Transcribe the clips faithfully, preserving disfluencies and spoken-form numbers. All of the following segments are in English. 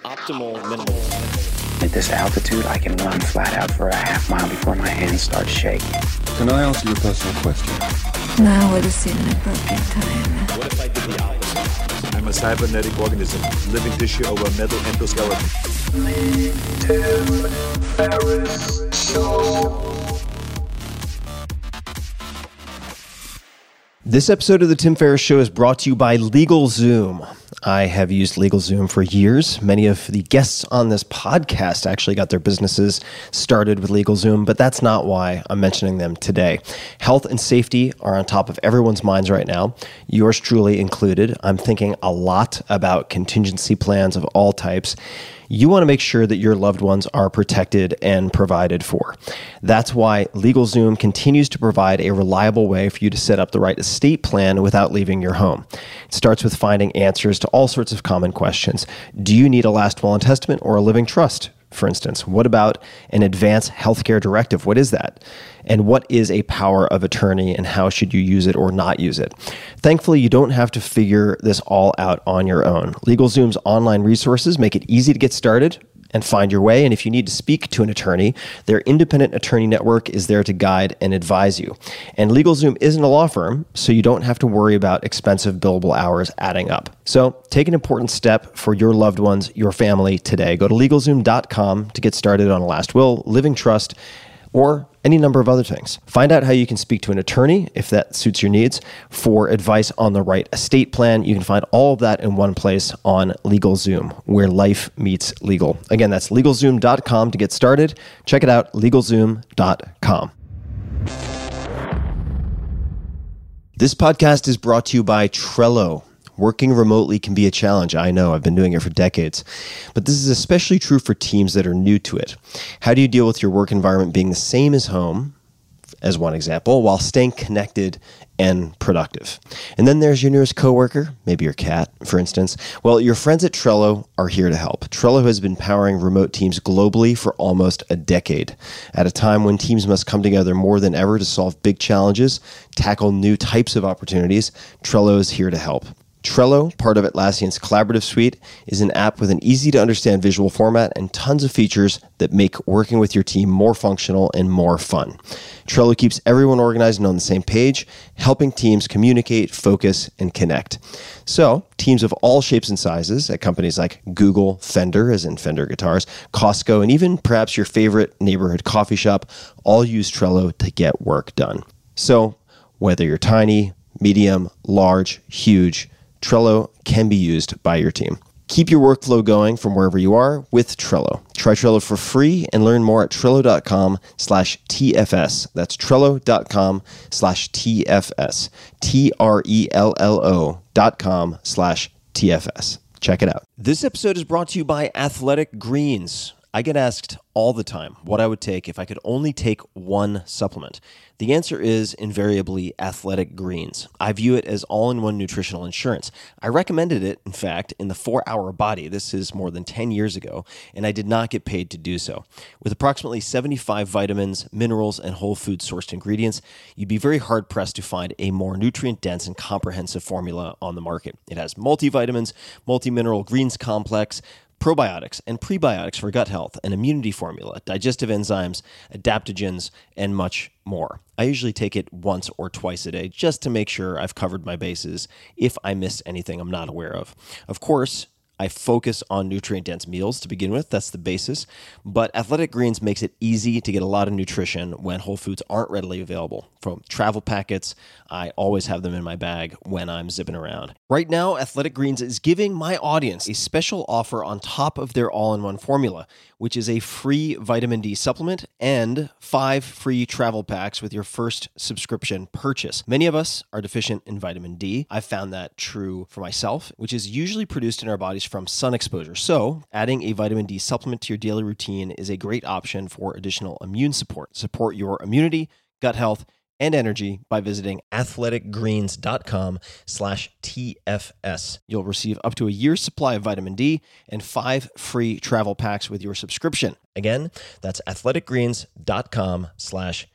Optimal minimal. At this altitude, I can run flat out for a half mile before my hands start shaking. Can I answer your personal question? Now would seem an appropriate time. What if I did the opposite? I'm a cybernetic organism, living tissue over a metal endoskeleton. Tim Ferriss Show. This episode of The Tim Ferriss Show is brought to you by LegalZoom. I have used LegalZoom for years. Many of the guests on this podcast actually got their businesses started with LegalZoom, but that's not why I'm mentioning them today. Health and safety are on top of everyone's minds right now, yours truly included. I'm thinking a lot about contingency plans of all types. You want to make sure that your loved ones are protected and provided for. That's why LegalZoom continues to provide a reliable way for you to set up the right estate plan without leaving your home. It starts with finding answers to all sorts of common questions. Do you need a last will and testament or a living trust? For instance, what about an advanced healthcare directive? What is that? And what is a power of attorney and how should you use it or not use it? Thankfully, you don't have to figure this all out on your own. LegalZoom's online resources make it easy to get started and find your way. And if you need to speak to an attorney, their independent attorney network is there to guide and advise you. And LegalZoom isn't a law firm, so you don't have to worry about expensive billable hours adding up. So take an important step for your loved ones, your family today. Go to LegalZoom dot com to get started on a last will, living trust, or any number of other things. Find out how you can speak to an attorney if that suits your needs for advice on the right estate plan. You can find all of that in one place on LegalZoom, where life meets legal. Again, that's LegalZoom dot com to get started. Check it out, LegalZoom dot com. This podcast is brought to you by Trello. Working remotely can be a challenge. I know, I've been doing it for decades. But this is especially true for teams that are new to it. How do you deal with your work environment being the same as home, as one example, while staying connected and productive? And then there's your nearest coworker, maybe your cat, for instance. Well, your friends at Trello are here to help. Trello has been powering remote teams globally for almost a decade. At a time when teams must come together more than ever to solve big challenges, tackle new types of opportunities, Trello is here to help. Trello, part of Atlassian's collaborative suite, is an app with an easy-to-understand visual format and tons of features that make working with your team more functional and more fun. Trello keeps everyone organized and on the same page, helping teams communicate, focus, and connect. So, teams of all shapes and sizes at companies like Google, Fender, as in Fender guitars, Costco, and even perhaps your favorite neighborhood coffee shop, all use Trello to get work done. So, whether you're tiny, medium, large, huge, Trello can be used by your team. Keep your workflow going from wherever you are with Trello. Try Trello for free and learn more at Trello dot com slash T F S. That's Trello dot com slash T F S. T R E L L O dot com slash T F S. Check it out. This episode is brought to you by Athletic Greens. I get asked all the time what I would take if I could only take one supplement. The answer is invariably Athletic Greens. I view it as all-in-one nutritional insurance. I recommended it, in fact, in the four hour Body. This is more than ten years ago, and I did not get paid to do so. With approximately seventy-five vitamins, minerals, and whole food-sourced ingredients, you'd be very hard-pressed to find a more nutrient-dense and comprehensive formula on the market. It has multivitamins, multi-mineral greens complex, probiotics and prebiotics for gut health, an immunity formula, digestive enzymes, adaptogens, and much more. I usually take it once or twice a day just to make sure I've covered my bases if I missed anything I'm not aware of. Of course, I focus on nutrient-dense meals to begin with. That's the basis. But Athletic Greens makes it easy to get a lot of nutrition when whole foods aren't readily available. From travel packets, I always have them in my bag when I'm zipping around. Right now, Athletic Greens is giving my audience a special offer on top of their all-in-one formula, which is a free vitamin D supplement and five free travel packs with your first subscription purchase. Many of us are deficient in vitamin D. I've found that true for myself, which is usually produced in our bodies from sun exposure. So adding a vitamin D supplement to your daily routine is a great option for additional immune support. Support your immunity, gut health, and energy by visiting athleticgreens.com slash TFS. You'll receive up to a year's supply of vitamin D and five free travel packs with your subscription. Again, that's athleticgreens.com slash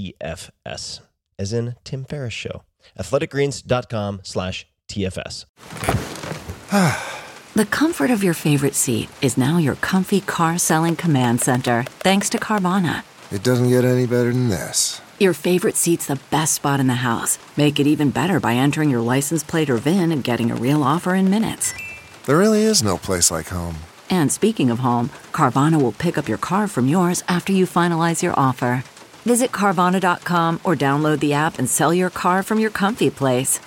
TFS, as in Tim Ferriss Show. athleticgreens.com slash TFS. The comfort of your favorite seat is now your comfy car selling command center, thanks to Carvana. It doesn't get any better than this. Your favorite seat's the best spot in the house. Make it even better by entering your license plate or V I N and getting a real offer in minutes. There really is no place like home. And speaking of home, Carvana will pick up your car from yours after you finalize your offer. Visit Carvana dot com or download the app and sell your car from your comfy place.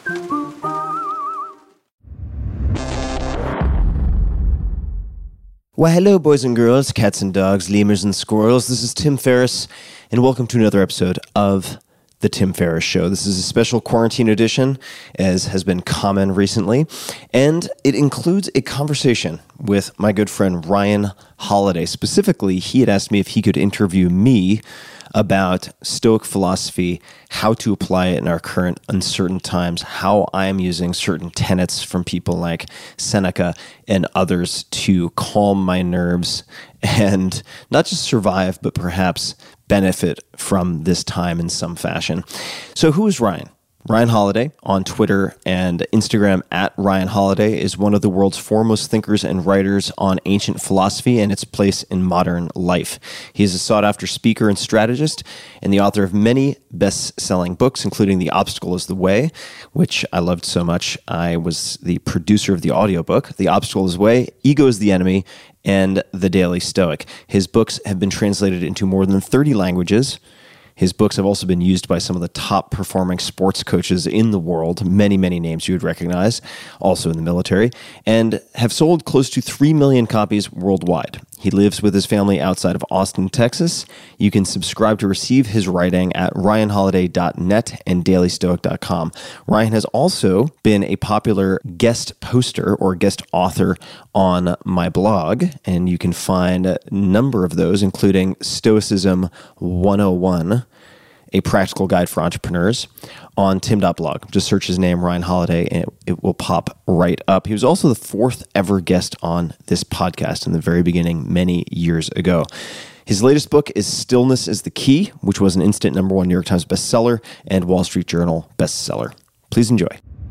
Well, hello, boys and girls, cats and dogs, lemurs and squirrels. This is Tim Ferriss, and welcome to another episode of The Tim Ferriss Show. This is a special quarantine edition, as has been common recently, and it includes a conversation with my good friend Ryan Holiday. Specifically, he had asked me if he could interview me about Stoic philosophy, how to apply it in our current uncertain times, how I am using certain tenets from people like Seneca and others to calm my nerves and not just survive, but perhaps benefit from this time in some fashion. So who is Ryan? Ryan Holiday on Twitter and Instagram at Ryan Holiday is one of the world's foremost thinkers and writers on ancient philosophy and its place in modern life. He is a sought-after speaker and strategist and the author of many best-selling books, including The Obstacle is the Way, which I loved so much. I was the producer of the audiobook, The Obstacle is the Way, Ego is the Enemy, and The Daily Stoic. His books have been translated into more than thirty languages. His books have also been used by some of the top performing sports coaches in the world, many, many names you would recognize, also in the military, and have sold close to three million copies worldwide. He lives with his family outside of Austin, Texas. You can subscribe to receive his writing at ryan holiday dot net and daily stoic dot com. Ryan has also been a popular guest poster or guest author on my blog, and you can find a number of those, including Stoicism one oh one, a practical guide for entrepreneurs, on tim dot blog. Just search his name, Ryan Holiday, and it, it will pop right up. He was also the fourth ever guest on this podcast in the very beginning, many years ago. His latest book is Stillness is the Key, which was an instant number one New York Times bestseller and Wall Street Journal bestseller. Please enjoy.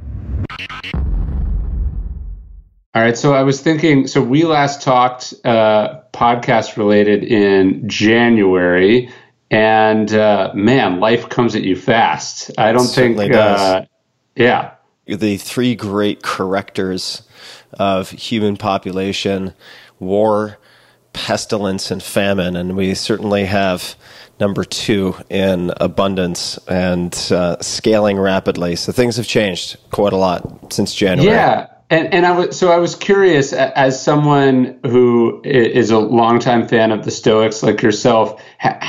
All right, so I was thinking, so we last talked uh, podcast related in January. And uh, man, life comes at you fast. I don't think, uh, yeah. The three great correctors of human population: war, pestilence, and famine. And we certainly have number two in abundance and uh, scaling rapidly. So things have changed quite a lot since January. Yeah. And and I was so I was curious, as someone who is a longtime fan of the Stoics like yourself,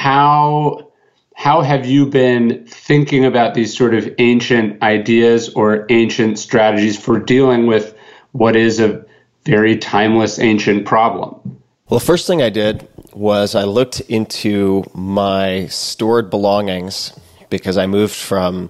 how how have you been thinking about these sort of ancient ideas or ancient strategies for dealing with what is a very timeless ancient problem? Well, the first thing I did was I looked into my stored belongings because I moved from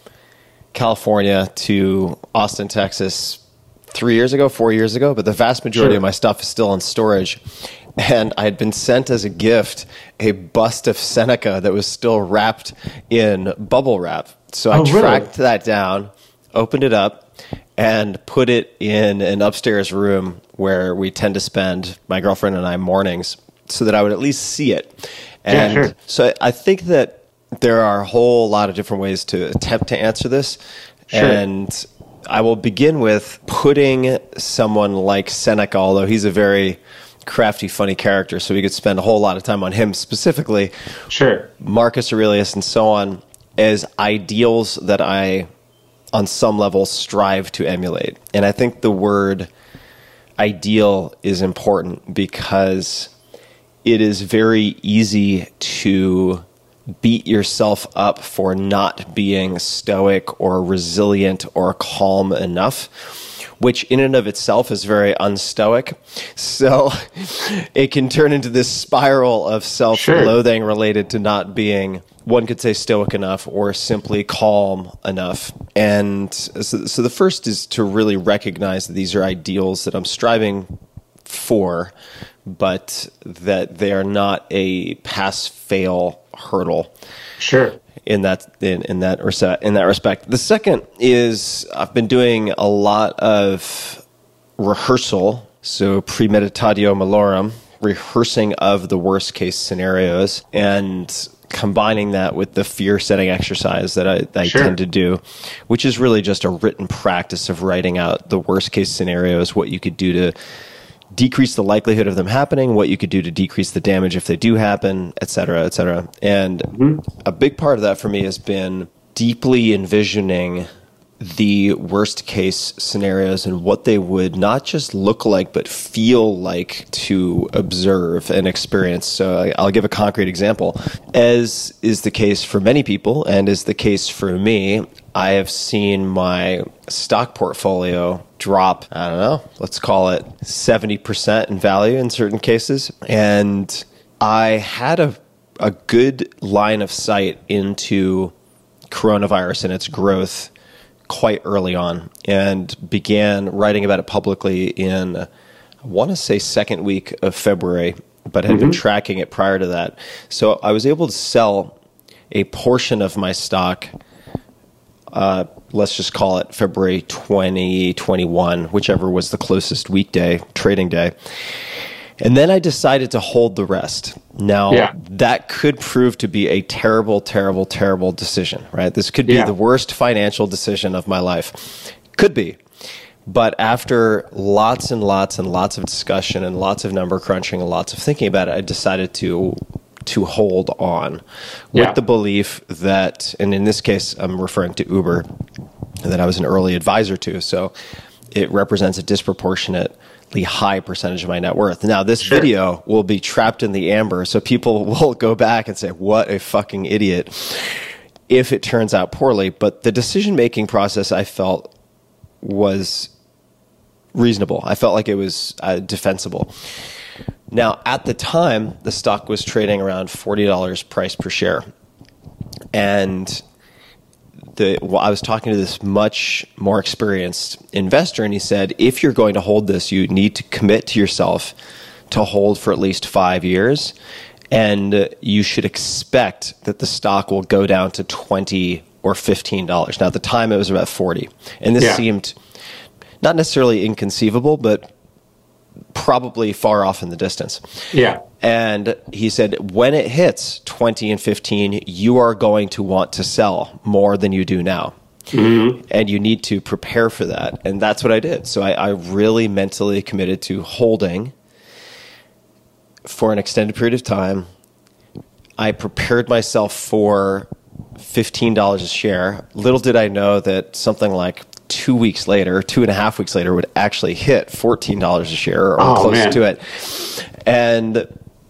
California to Austin, Texas, three years ago, four years ago, but the vast majority sure. of my stuff is still in storage. And I had been sent as a gift a bust of Seneca that was still wrapped in bubble wrap. So I oh, tracked really? that down, opened it up, and put it in an upstairs room where we tend to spend, my girlfriend and I, mornings, so that I would at least see it. And yeah, sure. so I think that there are a whole lot of different ways to attempt to answer this. Sure. And I will begin with putting someone like Seneca, although he's a very crafty, funny character, so we could spend a whole lot of time on him specifically. Sure. Marcus Aurelius and so on, as ideals that I, on some level, strive to emulate. And I think the word ideal is important because it is very easy to beat yourself up for not being stoic or resilient or calm enough, which in and of itself is very unstoic. So it can turn into this spiral of self-loathing sure. related to not being, one could say, stoic enough or simply calm enough. And so, so the first is to really recognize that these are ideals that I'm striving for, but that they are not a pass-fail hurdle. Sure. In that in, in that in that respect. The second is I've been doing a lot of rehearsal, so premeditatio malorum, rehearsing of the worst case scenarios, and combining that with the fear setting exercise that I, I Sure. tend to do, which is really just a written practice of writing out the worst case scenarios, what you could do to decrease the likelihood of them happening, what you could do to decrease the damage if they do happen, et cetera, et cetera. And mm-hmm. a big part of that for me has been deeply envisioning the worst case scenarios and what they would not just look like, but feel like to observe and experience. So I'll give a concrete example. As is the case for many people, and is the case for me, I have seen my stock portfolio drop, I don't know, let's call it seventy percent in value in certain cases. And I had a, a good line of sight into coronavirus and its growth quite early on, and began writing about it publicly in, I want to say, second week of February, but had mm-hmm. been tracking it prior to that. So I was able to sell a portion of my stock, uh, let's just call it February twenty twenty-one, whichever was the closest weekday trading day. And then I decided to hold the rest. Now, yeah. that could prove to be a terrible, terrible, terrible decision, right? This could be yeah. the worst financial decision of my life. Could be. But after lots and lots and lots of discussion and lots of number crunching and lots of thinking about it, I decided to to hold on with yeah. the belief that, and in this case, I'm referring to Uber, that I was an early advisor to. So it represents a disproportionate high percentage of my net worth. Now, this sure. video will be trapped in the amber, so people will go back and say, what a fucking idiot, if it turns out poorly. But the decision-making process, I felt, was reasonable. I felt like it was uh, defensible. Now, at the time, the stock was trading around forty dollars price per share. And The, well, I was talking to this much more experienced investor, and he said, if you're going to hold this, you need to commit to yourself to hold for at least five years, and you should expect that the stock will go down to twenty or fifteen dollars. Now, at the time, it was about forty, and this yeah. seemed not necessarily inconceivable, but probably far off in the distance. Yeah. And he said, when it hits twenty and fifteen, you are going to want to sell more than you do now. Mm-hmm. And you need to prepare for that. And that's what I did. So I, I really mentally committed to holding for an extended period of time. I prepared myself for fifteen dollars a share. Little did I know that something like two weeks later, two and a half weeks later, would actually hit fourteen dollars a share or oh, close man. to it. And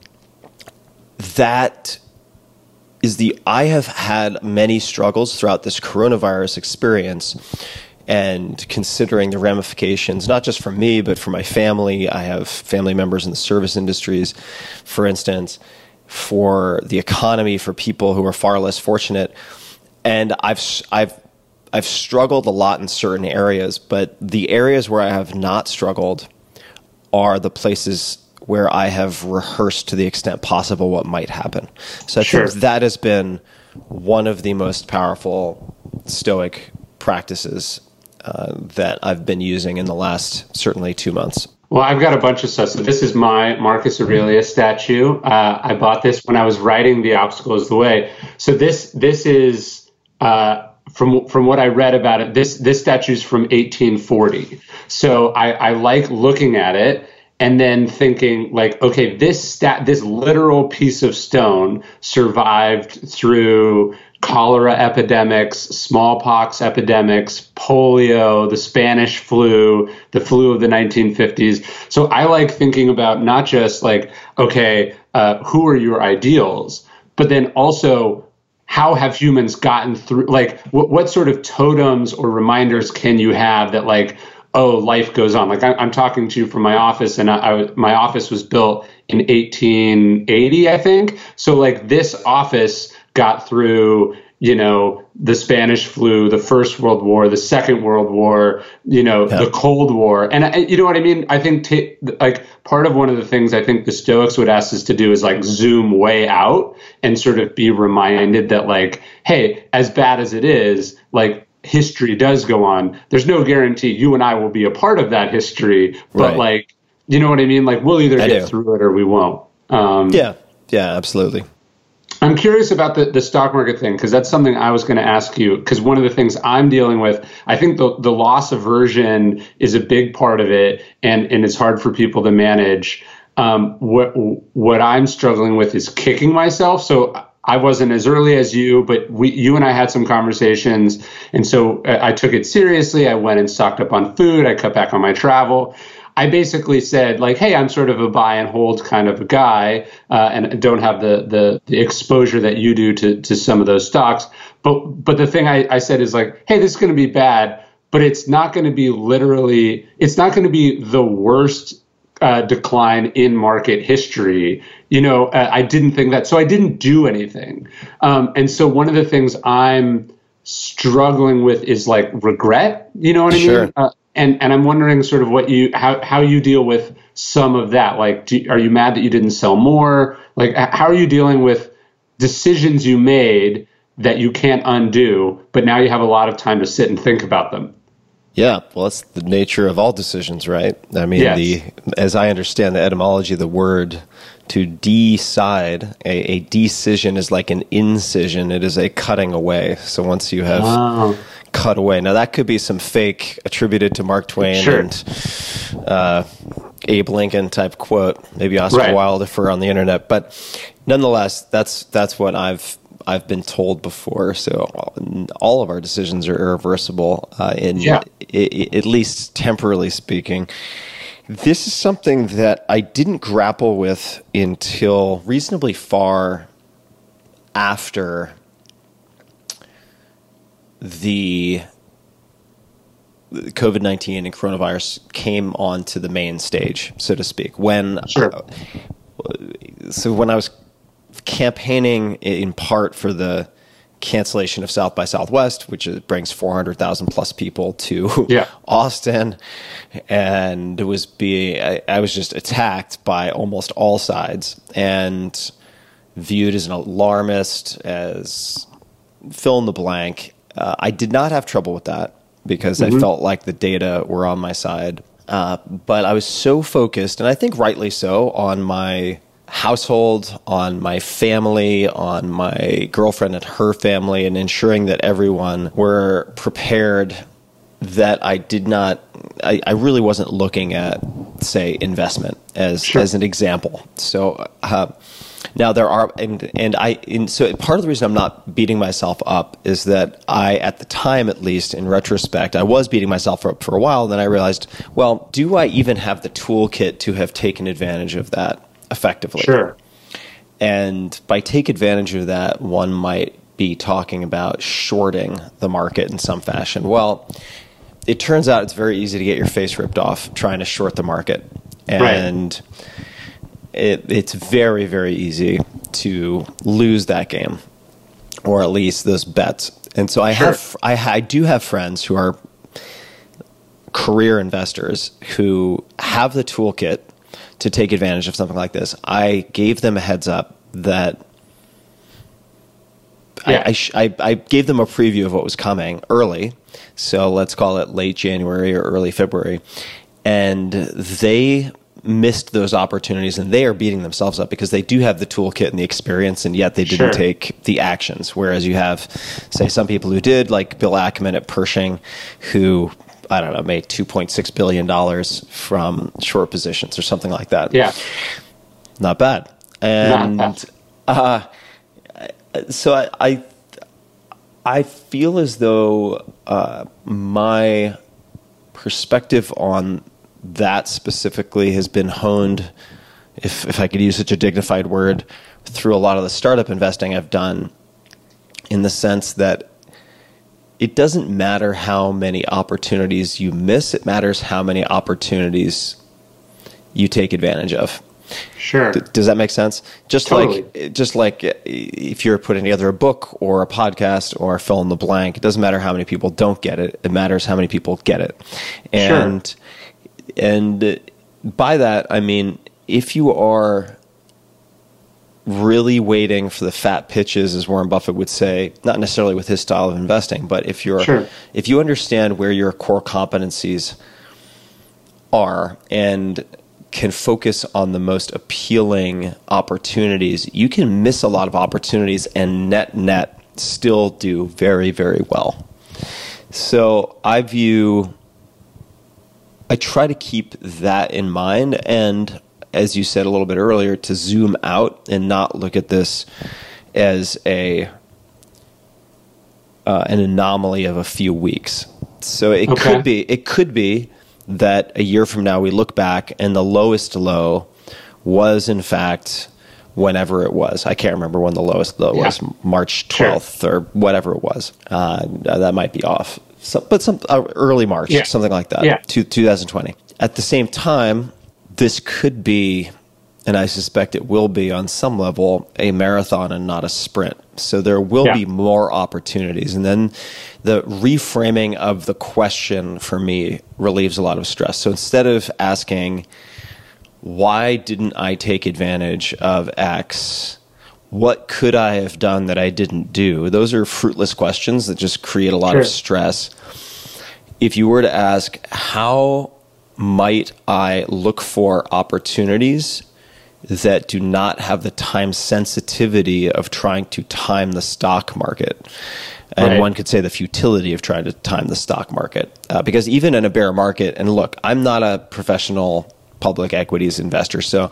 that is the, I have had many struggles throughout this coronavirus experience, and considering the ramifications, not just for me, but for my family. I have family members in the service industries, for instance, for the economy, for people who are far less fortunate. And I've, I've, I've struggled a lot in certain areas, but the areas where I have not struggled are the places where I have rehearsed to the extent possible what might happen. So I sure. think that has been one of the most powerful Stoic practices uh, that I've been using in the last certainly two months. Well, I've got a bunch of stuff. So this is my Marcus Aurelius statue. Uh, I bought this when I was writing The Obstacle is the Way. So this this is... Uh, From from what I read about it, this this statue is from eighteen forty. So I, I like looking at it and then thinking like, okay, this stat this literal piece of stone survived through cholera epidemics, smallpox epidemics, polio, the Spanish flu, the flu of the nineteen fifties. So I like thinking about not just like, okay, uh, who are your ideals, but then also, how have humans gotten through, like, what, what sort of totems or reminders can you have that, like, oh, life goes on? Like, I, I'm talking to you from my office, and I, I, my office was built in eighteen eighty, I think. So, like, this office got through, you know, the Spanish flu, the First World War, the Second World War, you know, yeah. the Cold War. And I, you know what I mean? I think, t- like, part of one of the things I think the Stoics would ask us to do is, like, zoom way out and sort of be reminded that, like, hey, as bad as it is, like, history does go on, there's no guarantee you and I will be a part of that history, but Right. like, you know what I mean? Like we'll either I get do. through it or we won't. Um, Yeah. Yeah, absolutely. I'm curious about the, the stock market thing, because that's something I was going to ask you, because one of the things I'm dealing with, I think the, the loss aversion is a big part of it, and, and it's hard for people to manage. Um, what what I'm struggling with is kicking myself. So I wasn't as early as you, but we, you and I had some conversations, and so I took it seriously. I went and stocked up on food. I cut back on my travel. I basically said, like, hey, I'm sort of a buy and hold kind of a guy, uh, and don't have the, the the exposure that you do to to some of those stocks. But but the thing I, I said is like, hey, this is going to be bad, but it's not going to be literally, it's not going to be the worst uh, decline in market history. You know, uh, I didn't think that, so I didn't do anything. Um, and so one of the things I'm struggling with is like regret. You know what I Sure. mean? Uh, And and I'm wondering sort of what you how how you deal with some of that. Like, do, are you mad that you didn't sell more? Like, h- how are you dealing with decisions you made that you can't undo, but now you have a lot of time to sit and think about them? Yeah, well, that's the nature of all decisions, right? I mean, Yes. the as I understand the etymology of the word, to decide, a, a decision is like an incision. It is a cutting away. So once you have Oh. cut away, now that could be some fake attributed to Mark Twain Sure. and uh, Abe Lincoln type quote, maybe Oscar Right. Wilde if we're on the internet, but nonetheless, that's that's what I've I've been told before. So all of our decisions are irreversible, uh, in Yeah. I- I- at least temporarily speaking. This is something that I didn't grapple with until reasonably far after the COVID nineteen and coronavirus came onto the main stage, so to speak. When Sure. uh, so when I was campaigning in part for the cancellation of South by Southwest, which is, brings four hundred thousand plus people to Yeah. Austin, and it was being I, I was just attacked by almost all sides and viewed as an alarmist, as fill in the blank. Uh, I did not have trouble with that because Mm-hmm. I felt like the data were on my side. Uh, but I was so focused, and I think rightly so, on my household, on my family, on my girlfriend and her family, and ensuring that everyone were prepared, that I did not, I, I really wasn't looking at, say, investment as Sure. as an example. So uh, now there are, and, and I, and so part of the reason I'm not beating myself up is that I, at the time, at least in retrospect, I was beating myself up for a while. And then I realized, well, do I even have the toolkit to have taken advantage of that effectively? Sure. And by take advantage of that, one might be talking about shorting the market in some fashion. Well, it turns out it's very easy to get your face ripped off trying to short the market. And it, it's very, very easy to lose that game, or at least those bets. And so I Sure. have, I, I do have friends who are career investors who have the toolkit to take advantage of something like this. I gave them a heads up that Yeah. I, I, sh- I, I gave them a preview of what was coming early. So let's call it late January or early February. And they missed those opportunities, and they are beating themselves up because they do have the toolkit and the experience, and yet they didn't Sure. take the actions. Whereas you have, say, some people who did, like Bill Ackman at Pershing, who, I don't know, made two point six billion dollars from short positions or something like that. Yeah. Not bad. And Not uh, so I, I I feel as though uh, my perspective on that specifically has been honed, if if I could use such a dignified word, through a lot of the startup investing I've done, in the sense that it doesn't matter how many opportunities you miss, it matters how many opportunities you take advantage of. Sure. D- does that make sense? Just Totally. like just like if you're putting together a book or a podcast or fill in the blank, it doesn't matter how many people don't get it. It matters how many people get it. And Sure. and by that I mean, if you are really waiting for the fat pitches, as Warren Buffett would say, not necessarily with his style of investing, but if you're sure. if you understand where your core competencies are and can focus on the most appealing opportunities, you can miss a lot of opportunities and net net still do very, very well. So I view, I try to keep that in mind, and as you said a little bit earlier, to zoom out and not look at this as a uh, an anomaly of a few weeks. So it okay. could be it could be that a year from now we look back and the lowest low was in fact whenever it was. I can't remember when the lowest low yeah. was, March twelfth sure. or whatever it was. Uh, that might be off. So, but some uh, early March, yeah. something like that, yeah. to twenty twenty. At the same time, this could be, and I suspect it will be on some level, a marathon and not a sprint. So there will yeah. be more opportunities. And then the reframing of the question for me relieves a lot of stress. So instead of asking, why didn't I take advantage of X? What could I have done that I didn't do? Those are fruitless questions that just create a lot sure. of stress. If you were to ask, how might I look for opportunities that do not have the time sensitivity of trying to time the stock market? And right. one could say the futility of trying to time the stock market. Uh, because even in a bear market, and look, I'm not a professional public equities investor, so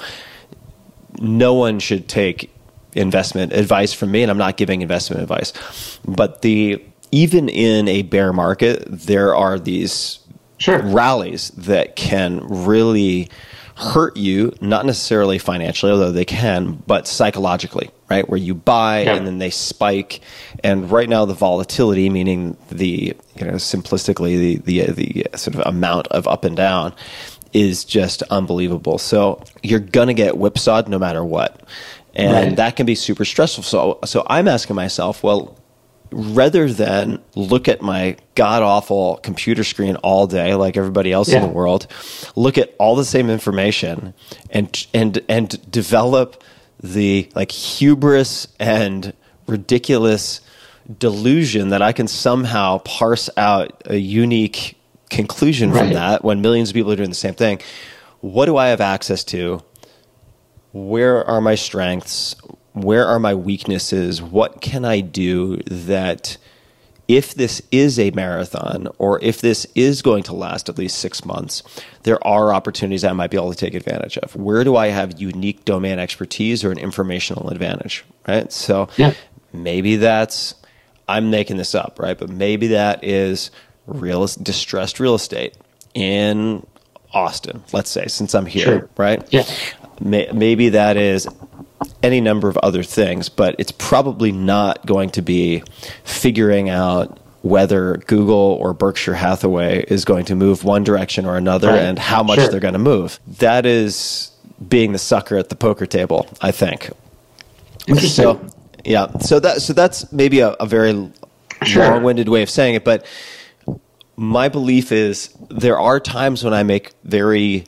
no one should take investment advice from me, and I'm not giving investment advice. But the even in a bear market, there are these sure. rallies that can really hurt you, not necessarily financially, although they can, but psychologically, right? Where you buy yeah. and then they spike. And right now the volatility, meaning the, you know, simplistically, the, the, the sort of amount of up and down is just unbelievable. So you're going to get whipsawed no matter what. And right. that can be super stressful. So, so I'm asking myself, well, rather than look at my god-awful computer screen all day like everybody else yeah. in the world, look at all the same information and and and develop the like hubris and ridiculous delusion that I can somehow parse out a unique conclusion right. from that when millions of people are doing the same thing. What do I have access to? Where are my strengths? Where are my weaknesses? What can I do that if this is a marathon or if this is going to last at least six months, there are opportunities I might be able to take advantage of? Where do I have unique domain expertise or an informational advantage, right? So yeah. maybe that's, I'm making this up, right? But maybe that is real distressed real estate in Austin, let's say, since I'm here, sure. right? Yeah. Maybe that is any number of other things, but it's probably not going to be figuring out whether Google or Berkshire Hathaway is going to move one direction or another right. and how much sure. they're going to move. That is being the sucker at the poker table, I think. Interesting. So, yeah. So that so that's maybe a, a very sure. long-winded way of saying it, but my belief is there are times when I make very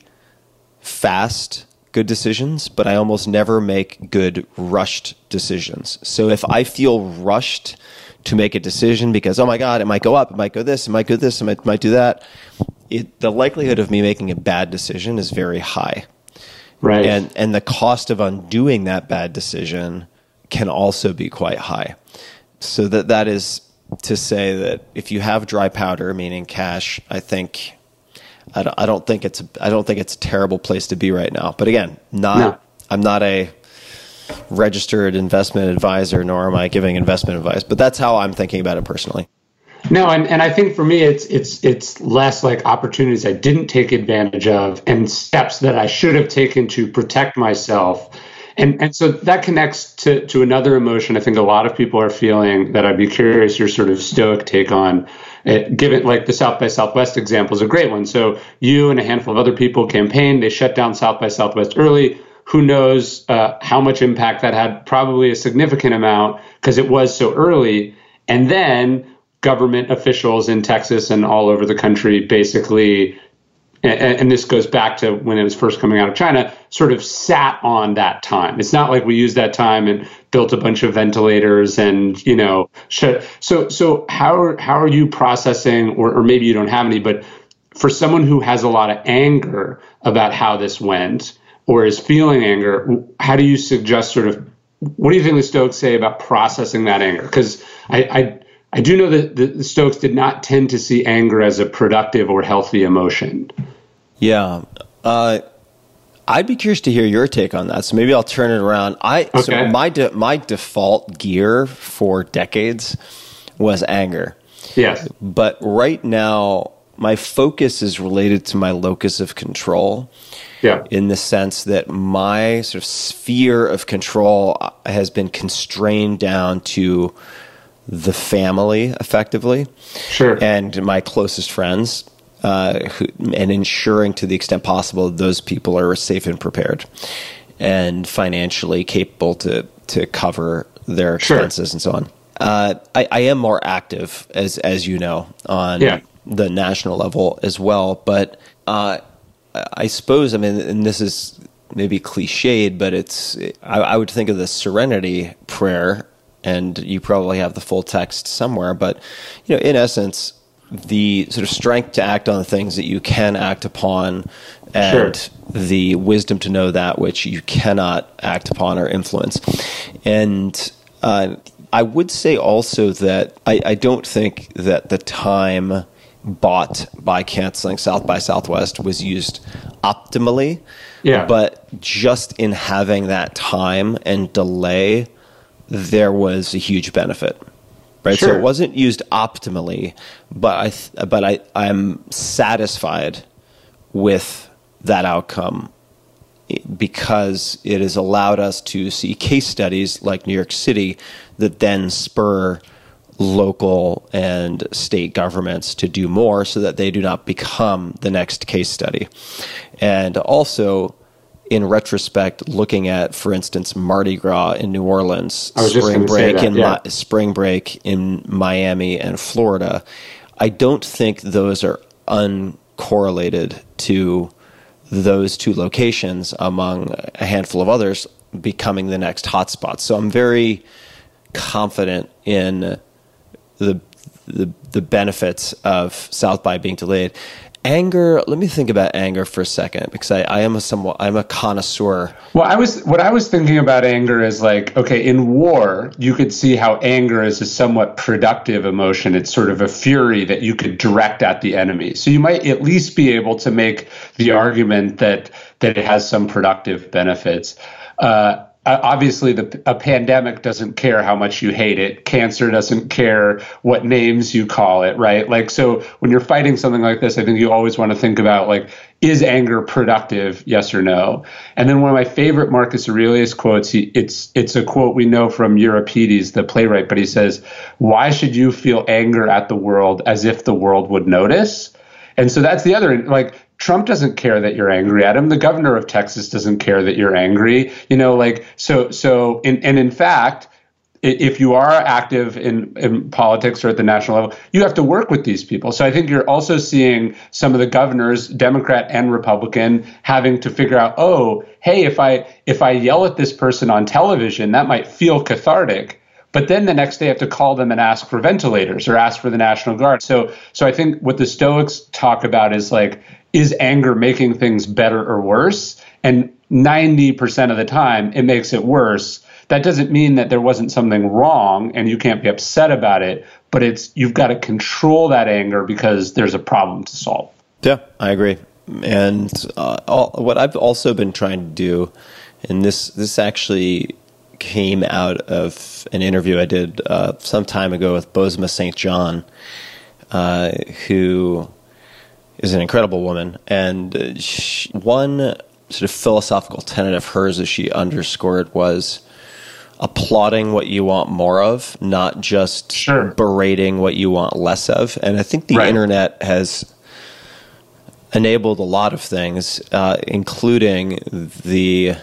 fast good decisions, but I almost never make good rushed decisions. So if I feel rushed to make a decision because, oh my God, it might go up, it might go this, it might go this, it might, might do that, it, the likelihood of me making a bad decision is very high. Right. And and the cost of undoing that bad decision can also be quite high. So that that is to say that if you have dry powder, meaning cash, I think I don't, I don't think it's I don't think it's a terrible place to be right now. But again, not no. I'm not a registered investment advisor, nor am I giving investment advice. But that's how I'm thinking about it personally. No, and, and I think for me, it's it's it's less like opportunities I didn't take advantage of and steps that I should have taken to protect myself. And and so that connects to, to another emotion I think a lot of people are feeling that I'd be curious your sort of stoic take on. It, given like the South by Southwest example is a great one. So you and a handful of other people campaigned. They shut down South by Southwest early. Who knows uh, how much impact that had? Probably a significant amount because it was so early. And then government officials in Texas and all over the country basically and, and this goes back to when it was first coming out of China, sort of sat on that time. It's not like we used that time and built a bunch of ventilators and, you know, sh- so so how are, how are you processing, or, or maybe you don't have any, but for someone who has a lot of anger about how this went or is feeling anger, how do you suggest sort of, what do you think the Stoics say about processing that anger? Because I, I I do know that the Stoics did not tend to see anger as a productive or healthy emotion. Yeah. Uh, I'd be curious to hear your take on that. So maybe I'll turn it around. I okay. So my de- my default gear for decades was anger. Yes. But right now, my focus is related to my locus of control. Yeah. In the sense that my sort of sphere of control has been constrained down to the family, effectively. Sure. And my closest friends, uh, who, and ensuring to the extent possible those people are safe and prepared and financially capable to, to cover their expenses sure. and so on. Uh, I, I am more active, as as you know, on yeah. the national level as well. But uh, I suppose, I mean, and this is maybe cliched, but it's I, I would think of the Serenity Prayer, and you probably have the full text somewhere. But you know, in essence, the sort of strength to act on the things that you can act upon, and sure. the wisdom to know that which you cannot act upon or influence, and uh, I would say also that I, I don't think that the time bought by canceling South by Southwest was used optimally. Yeah. But just in having that time and delay, there was a huge benefit. Right. Sure. So it wasn't used optimally, but I th- but I, I'm satisfied with that outcome, because it has allowed us to see case studies like New York City that then spur local and state governments to do more so that they do not become the next case study. And also, in retrospect, looking at, for instance, Mardi Gras in New Orleans, spring break in yeah. Mi- spring break in Miami and Florida, I don't think those are uncorrelated to those two locations, among a handful of others, becoming the next hotspots. So I'm very confident in the the, the benefits of South by being delayed. Anger. Let me think about anger for a second, because I, I am a somewhat I'm a connoisseur. Well, I was what I was thinking about anger is like, okay, in war, you could see how anger is a somewhat productive emotion. It's sort of a fury that you could direct at the enemy. So you might at least be able to make the argument that that it has some productive benefits. Uh, Obviously, the, a pandemic doesn't care how much you hate it. Cancer doesn't care what names you call it, right? Like, so when you're fighting something like this, I think you always want to think about, like, is anger productive? Yes or no? And then one of my favorite Marcus Aurelius quotes, he, it's it's a quote we know from Euripides, the playwright, but he says, "Why should you feel anger at the world as if the world would notice?" And so that's the other, like, Trump doesn't care that you're angry at him. The governor of Texas doesn't care that you're angry. You know, like, so, so, in, and in fact, if you are active in, in politics or at the national level, you have to work with these people. So I think you're also seeing some of the governors, Democrat and Republican, having to figure out, oh, hey, if I if I yell at this person on television, that might feel cathartic. But then the next day I have to call them and ask for ventilators or ask for the National Guard. So so I think what the Stoics talk about is like, is anger making things better or worse? And ninety percent of the time, it makes it worse. That doesn't mean that there wasn't something wrong and you can't be upset about it, but it's you've got to control that anger because there's a problem to solve. Yeah, I agree. And uh, all, what I've also been trying to do, and this this actually came out of an interview I did uh, some time ago with Bozoma Saint John, uh, who is an incredible woman. And she, one sort of philosophical tenet of hers, as she underscored, was applauding what you want more of, not just sure. berating what you want less of. And I think the right. internet has enabled a lot of things, uh, including the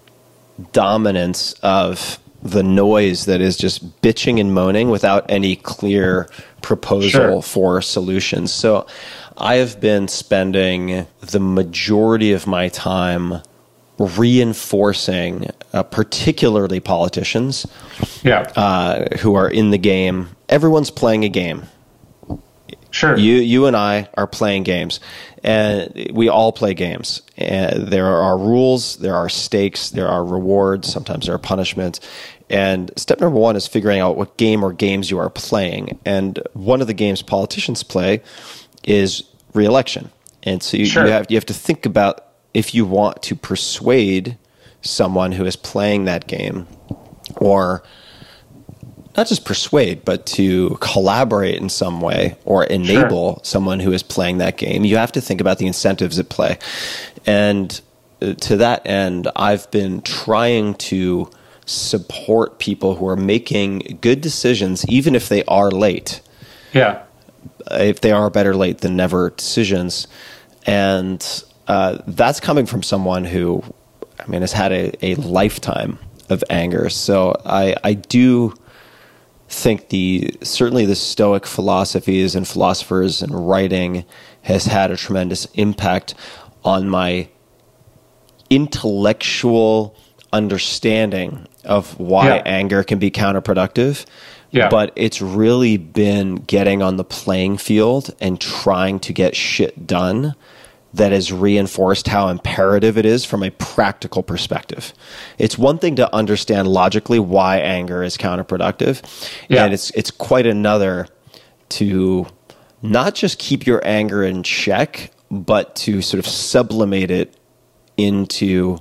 dominance of the noise that is just bitching and moaning without any clear proposal sure. for solutions. So I have been spending the majority of my time reinforcing, uh, particularly politicians, yeah, uh, who are in the game. Everyone's playing a game. Sure. You, you and I are playing games, and we all play games. And there are rules, there are stakes, there are rewards. Sometimes there are punishments. And step number one is figuring out what game or games you are playing. And one of the games politicians play is re-election. And so you, sure. you have you have to think about if you want to persuade someone who is playing that game, or not just persuade, but to collaborate in some way or enable sure. someone who is playing that game, you have to think about the incentives at play. And to that end, I've been trying to support people who are making good decisions, even if they are late. Yeah. If they are better late than never decisions. And uh, that's coming from someone who, I mean, has had a, a lifetime of anger. So I, I do think the certainly the Stoic philosophies and philosophers and writing has had a tremendous impact on my intellectual understanding of why yeah. anger can be counterproductive. Yeah. But it's really been getting on the playing field and trying to get shit done that has reinforced how imperative it is from a practical perspective. It's one thing to understand logically why anger is counterproductive, yeah. and it's it's quite another to not just keep your anger in check, but to sort of sublimate it into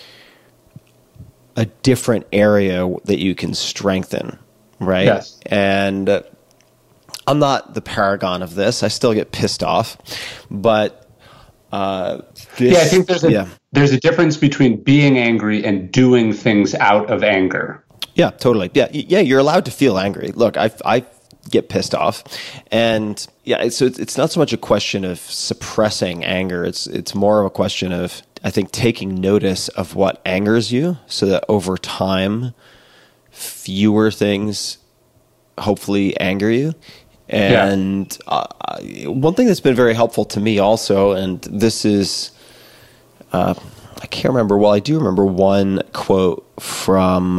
a different area that you can strengthen, right? Yes. And uh, I'm not the paragon of this. I still get pissed off, but Uh, this, yeah, I think there's a yeah. there's a difference between being angry and doing things out of anger. Yeah, totally. Yeah, yeah, you're allowed to feel angry. Look, I I get pissed off, and yeah, so it's, it's not so much a question of suppressing anger. It's it's more of a question of, I think, taking notice of what angers you, so that over time, fewer things hopefully anger you. And yeah. uh, one thing that's been very helpful to me also, and this is, uh, I can't remember, well, I do remember one quote from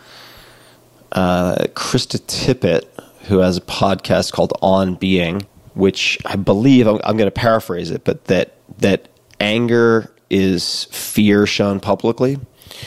uh, Krista Tippett, who has a podcast called On Being, which I believe, I'm, I'm going to paraphrase it, but that, that anger is fear shown publicly.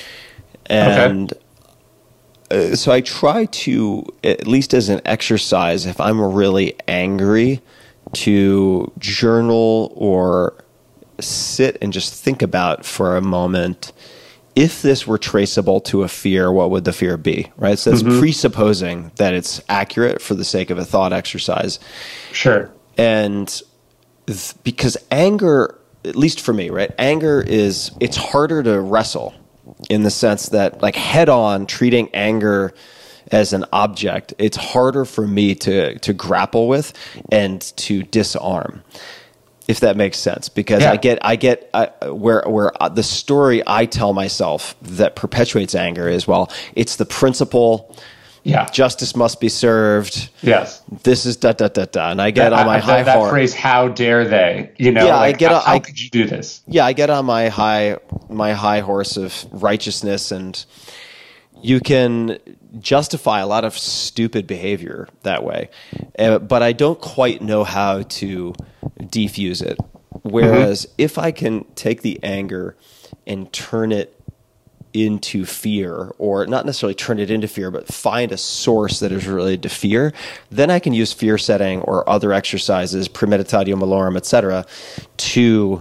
And okay. Uh, so I try to, at least as an exercise, if I'm really angry, to journal or sit and just think about for a moment, if this were traceable to a fear, what would the fear be, right? So that's mm-hmm. presupposing that it's accurate for the sake of a thought exercise. Sure. And th- because anger, at least for me, right? Anger is, it's harder to wrestle, in the sense that, like, head on treating anger as an object, it's harder for me to to grapple with and to disarm, if that makes sense. Because yeah. I get I get I, where where the story I tell myself that perpetuates anger is, well, it's the principle. Yeah, justice must be served. Yes, this is da da da da, and I get that, on my I, high that, horse. That phrase, "How dare they?" You know, yeah, like, I get. How, A, how I, could you do this? Yeah, I get on my high my high horse of righteousness, and you can justify a lot of stupid behavior that way, uh, but I don't quite know how to defuse it. Whereas mm-hmm. if I can take the anger and turn it into fear, or not necessarily turn it into fear, but find a source that is related to fear, then I can use fear setting or other exercises, premeditatio malorum, et cetera, to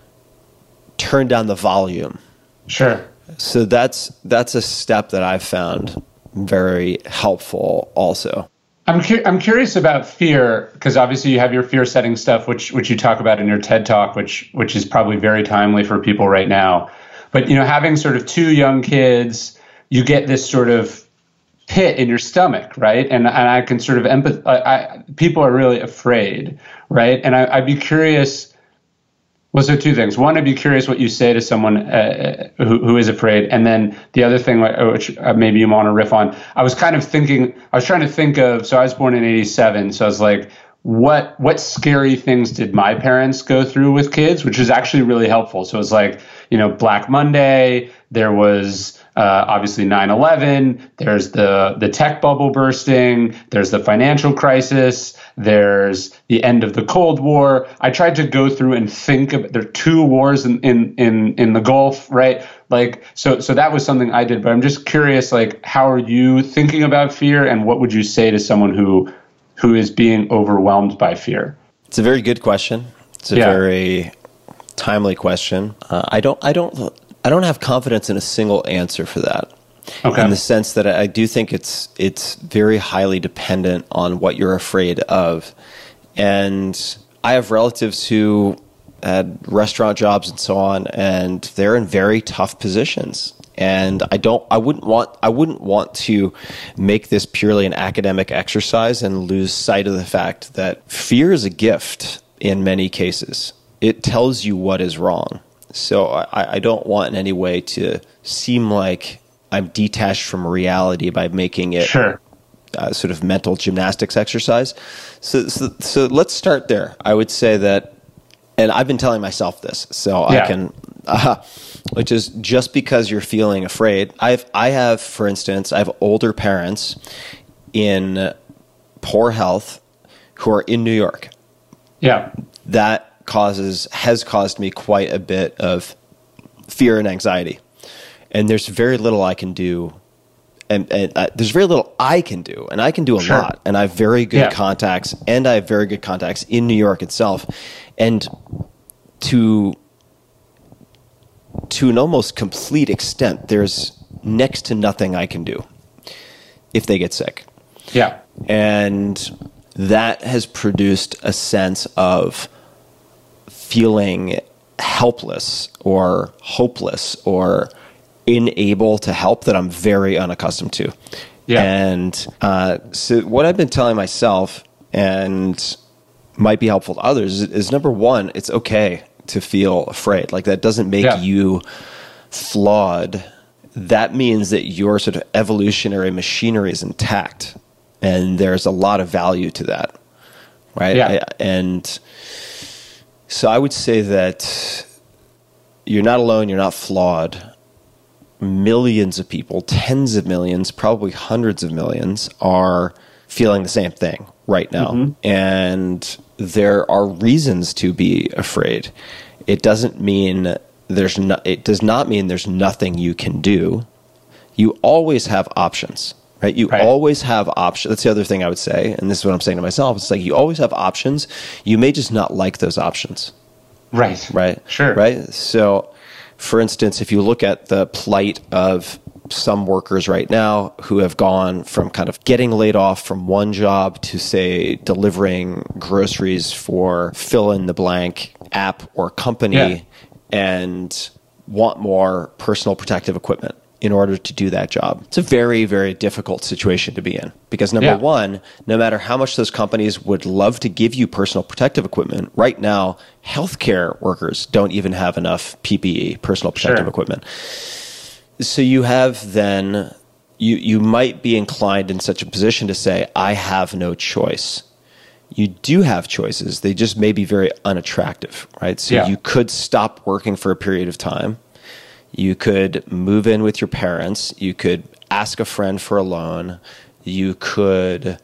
turn down the volume. Sure. So that's that's a step that I've found very helpful also. I'm cu- I'm curious about fear, because obviously you have your fear setting stuff, which which you talk about in your TED Talk, which which is probably very timely for people right now. But, you know, having sort of two young kids, you get this sort of pit in your stomach, right? And and I can sort of empathize. I, I, people are really afraid, right? And I, I'd be curious. Well, so two things. One, I'd be curious what you say to someone uh, who who is afraid, and then the other thing, which maybe you want to riff on. I was kind of thinking. I was trying to think of. So I was born in eighty-seven. So I was like, what what scary things did my parents go through with kids, which was actually really helpful. So it was like, you know, Black Monday, there was uh, obviously nine eleven, there's the, the tech bubble bursting, there's the financial crisis, there's the end of the Cold War. I tried to go through and think of, there are two wars in, in, in, in the Gulf, right? Like, so, so that was something I did, but I'm just curious, like, how are you thinking about fear, and what would you say to someone who, who is being overwhelmed by fear? It's a very good question. It's a yeah. very timely question. Uh, I don't, I don't, I don't have confidence in a single answer for that. Okay. In the sense that I do think it's it's very highly dependent on what you're afraid of. And I have relatives who had restaurant jobs and so on, and they're in very tough positions. And I don't I wouldn't want I wouldn't want to make this purely an academic exercise and lose sight of the fact that fear is a gift in many cases. It tells you what is wrong. So I, I don't want in any way to seem like I'm detached from reality by making it sure. uh, sort of mental gymnastics exercise. So, so, so let's start there. I would say that, and I've been telling myself this, so yeah. I can, uh, which is just because you're feeling afraid. I've, I have, for instance, I have older parents in poor health who are in New York. Yeah. That causes, has caused me quite a bit of fear and anxiety. And there's very little I can do, and, and uh, there's very little I can do, and I can do a sure. lot. And I have very good yeah. contacts, and I have very good contacts in New York itself. And to to an almost complete extent, there's next to nothing I can do if they get sick. Yeah, and that has produced a sense of feeling helpless or hopeless or unable to help that I'm very unaccustomed to. Yeah. And uh, so what I've been telling myself, and might be helpful to others, is, is number one, it's okay to feel afraid. Like, that doesn't make yeah. you flawed. That means that your sort of evolutionary machinery is intact, and there's a lot of value to that, right? Yeah. I, and so I would say that you're not alone, you're not flawed. Millions of people, tens of millions, probably hundreds of millions, are feeling the same thing right now. Mm-hmm. And there are reasons to be afraid. It doesn't mean there's no, it does not mean there's nothing you can do. You always have options, right? You right. always have options. That's the other thing I would say. And this is what I'm saying to myself. It's like, you always have options. You may just not like those options. Right. Right. Sure. Right. So, for instance, if you look at the plight of some workers right now who have gone from kind of getting laid off from one job to, say, delivering groceries for fill in the blank app or company yeah. and want more personal protective equipment in order to do that job. It's a very, very difficult situation to be in, because number yeah. one, no matter how much those companies would love to give you personal protective equipment, right now, healthcare workers don't even have enough P P E, personal protective sure. equipment. So you have then, you, you might be inclined in such a position to say, I have no choice. You do have choices. They just may be very unattractive, right? So yeah. you could stop working for a period of time. You could move in with your parents. You could ask a friend for a loan. You could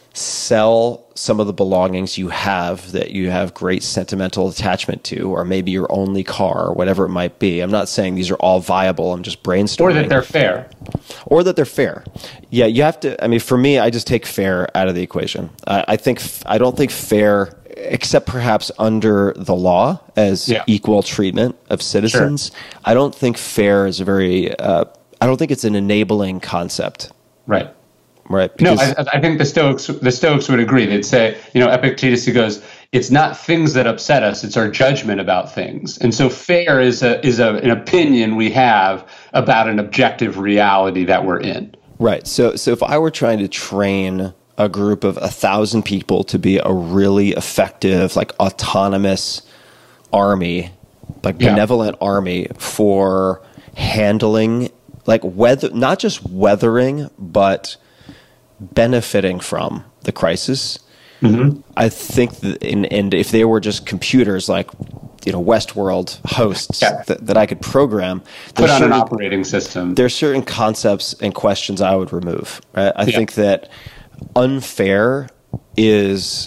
sell some of the belongings you have that you have great sentimental attachment to, or maybe your only car, or whatever it might be. I'm not saying these are all viable. I'm just brainstorming. Or that they're fair. Or that they're fair. Yeah, you have to, I mean, for me, I just take fair out of the equation. I, I think, I don't think fair, except perhaps under the law as yeah. equal treatment of citizens. Sure. I don't think fair is a very, uh, I don't think it's an enabling concept. Right. Right. No, I, I think the Stoics the Stoics would agree. They'd say, you know, Epictetus, he goes, it's not things that upset us, it's our judgment about things. And so fair is a is a, an opinion we have about an objective reality that we're in. Right. So so if I were trying to train a group of a thousand people to be a really effective, like autonomous army, like yeah. benevolent army for handling, like weather, not just weathering, but benefiting from the crisis, Mm-hmm. I think that in, and if they were just computers like, you know, Westworld hosts Yeah. that, that I could program, Put there's on an certain- operating system. there's certain concepts and questions I would remove. Right? I Yeah. think that unfair is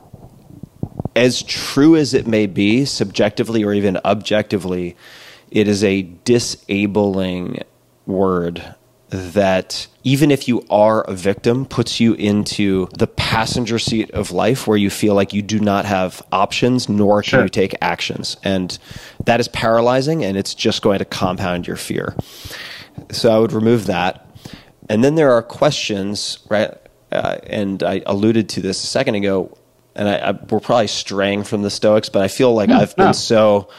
as true as it may be, subjectively or even objectively, it is a disabling word that even if you are a victim, puts you into the passenger seat of life where you feel like you do not have options, nor can Sure. you take actions. And that is paralyzing, and it's just going to compound your fear. So I would remove that. And then there are questions, right? Uh, and I alluded to this a second ago, and I, I, we're probably straying from the Stoics, but I feel like I've been no. so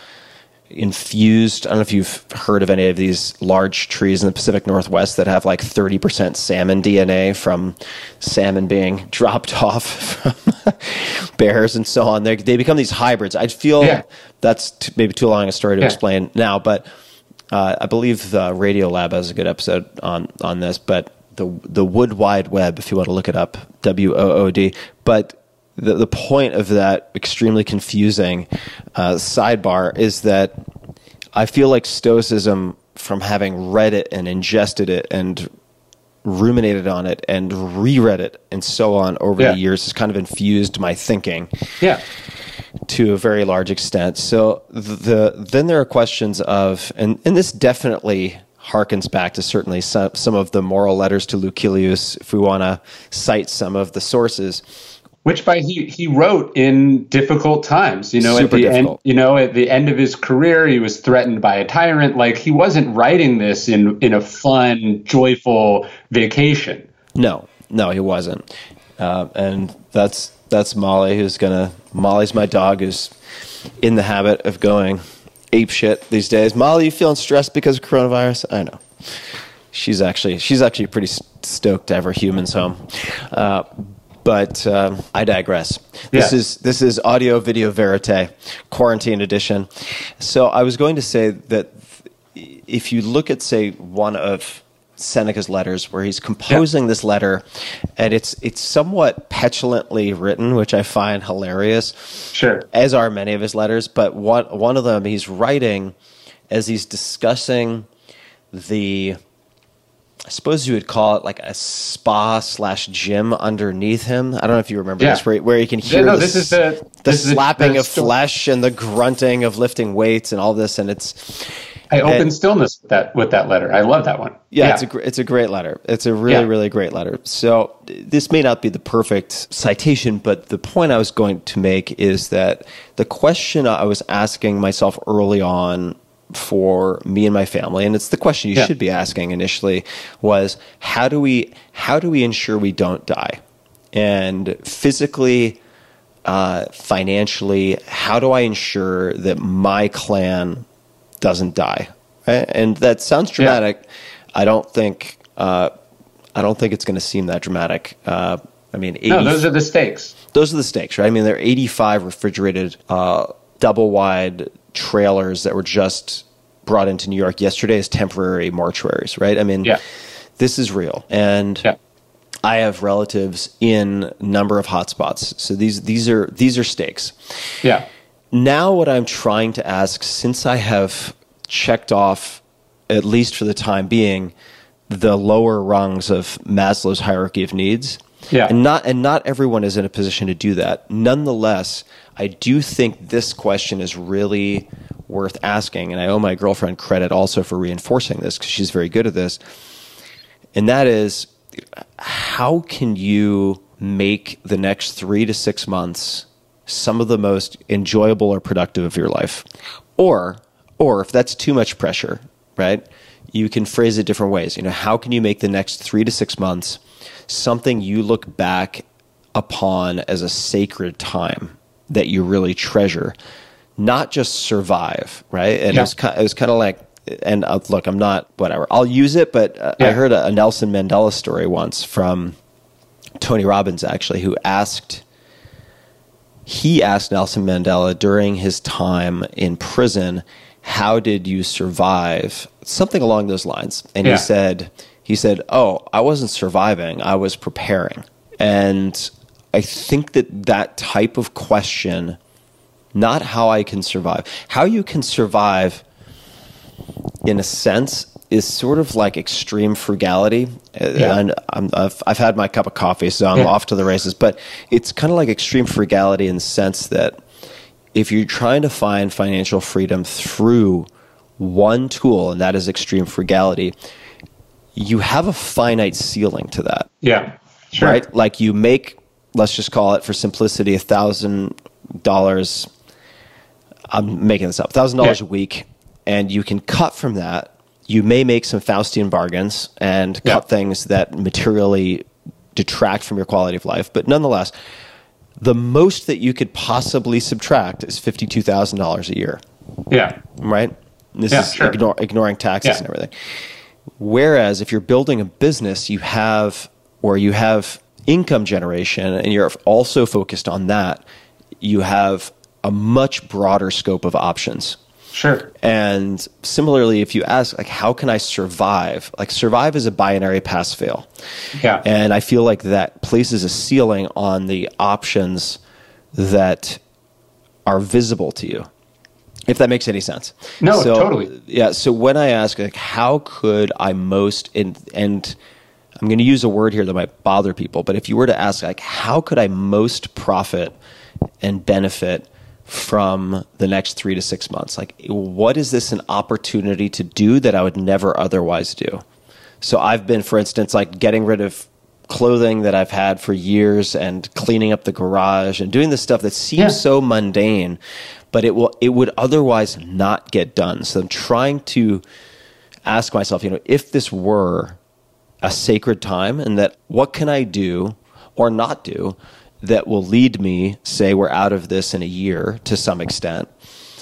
infused. I don't know if you've heard of any of these large trees in the Pacific Northwest that have like thirty percent salmon D N A from salmon being dropped off from bears and so on. They they become these hybrids. I feel Yeah. that's t- maybe too long a story to Yeah. explain now, but uh, I believe the Radiolab has a good episode on, on this, but the the Wood Wide Web, if you want to look it up, W O O D. But the the point of that extremely confusing uh, sidebar is that I feel like Stoicism, from having read it and ingested it and ruminated on it and reread it and so on over Yeah. the years, has kind of infused my thinking Yeah. to a very large extent. So the then there are questions of, and, and this definitely harkens back to certainly some, some of the moral letters to Lucilius, if we want to cite some of the sources. Which by he he wrote in difficult times, you know, Super at the difficult. end, you know, at the end of his career, he was threatened by a tyrant. Like, he wasn't writing this in in a fun, joyful vacation. No, no, he wasn't. Uh, and that's that's Molly, who's gonna. Molly's my dog, who's in the habit of going ape shit these days. Molly, you feeling stressed because of coronavirus? I know. She's actually she's actually pretty stoked to have her humans home. Uh, But um, I digress. This Yeah. is this is audio video verite, quarantine edition. So I was going to say that if you look at, say, one of Seneca's letters, where he's composing this letter, and it's it's somewhat petulantly written, which I find hilarious. Sure. As are many of his letters, but one one of them he's writing as he's discussing the, I suppose you would call it like a spa slash gym underneath him. I don't know if you remember Yeah. this, where, where you can hear Yeah, no, the, this is the- the this is the- slapping the of sto- flesh and the grunting of lifting weights and all this, and it's I open and- stillness with that with that letter. I love that one. yeah, it's a gr- it's a great letter. It's a really Yeah. really great letter. So this may not be the perfect citation, but the point I was going to make is that the question I was asking myself early on for me and my family, and it's the question you Yeah. should be asking initially, was how do we how do we ensure we don't die, and physically, uh, financially, how do I ensure that my clan doesn't die? Right? And that sounds dramatic. I don't think uh, I don't think it's going to seem that dramatic. Uh, I mean, eighty, No, those are the stakes. those are the stakes, right? I mean, there are eighty-five refrigerated, uh, double-wide trailers that were just brought into New York yesterday as temporary mortuaries, right? I mean, Yeah. this is real. And Yeah. I have relatives in a number of hotspots. So these these are these are stakes. Yeah. Now what I'm trying to ask, since I have checked off, at least for the time being, the lower rungs of Maslow's hierarchy of needs, Yeah. and not and not everyone is in a position to do that. Nonetheless, I do think this question is really worth asking, and I owe my girlfriend credit also for reinforcing this, because she's very good at this. And that is, how can you make the next three to six months some of the most enjoyable or productive of your life? Or, or if that's too much pressure, right? You can phrase it different ways. You know, how can you make the next three to six months something you look back upon as a sacred time that you really treasure, not just survive, right? And Yeah. it was kind, it was kind of like, and uh, look, I'm not whatever. I'll use it, but uh, I Yeah. heard a, a Nelson Mandela story once from Tony Robbins, actually, who asked. He asked Nelson Mandela during his time in prison, "How did you survive?" Something along those lines, and Yeah. he said, "He said, oh, I wasn't surviving; I was preparing." And I think that that type of question, not how I can survive, how you can survive in a sense is sort of like extreme frugality. Yeah. And I'm, I've, I've had my cup of coffee, so I'm yeah. off to the races. But it's kind of like extreme frugality in the sense that if you're trying to find financial freedom through one tool, and that is extreme frugality, you have a finite ceiling to that. Yeah, sure. Right? Like you make, let's just call it for simplicity, one thousand dollars. I'm making this up, one thousand dollars yeah. a week, and you can cut from that. You may make some Faustian bargains and cut yeah. things that materially detract from your quality of life. But nonetheless, the most that you could possibly subtract is fifty-two thousand dollars a year. Yeah. Right? This yeah, is sure. ignore, ignoring taxes yeah. and everything. Whereas if you're building a business, you have, or you have income generation and you're also focused on that, you have a much broader scope of options. Sure. And similarly, if you ask, like, how can I survive? Like, survive is a binary pass fail. Yeah. And I feel like that places a ceiling on the options that are visible to you, if that makes any sense. No, so, totally. Yeah. So when I ask, like, how could I most, and, and I'm going to use a word here that might bother people, but if you were to ask, like, how could I most profit and benefit from the next three to six months? Like, what is this an opportunity to do that I would never otherwise do? So I've been, for instance, like getting rid of clothing that I've had for years and cleaning up the garage and doing this stuff that seems yeah. so mundane, but it will, it would otherwise not get done. So I'm trying to ask myself, you know, if this were a sacred time, and that what can I do or not do that will lead me, say we're out of this in a year to some extent,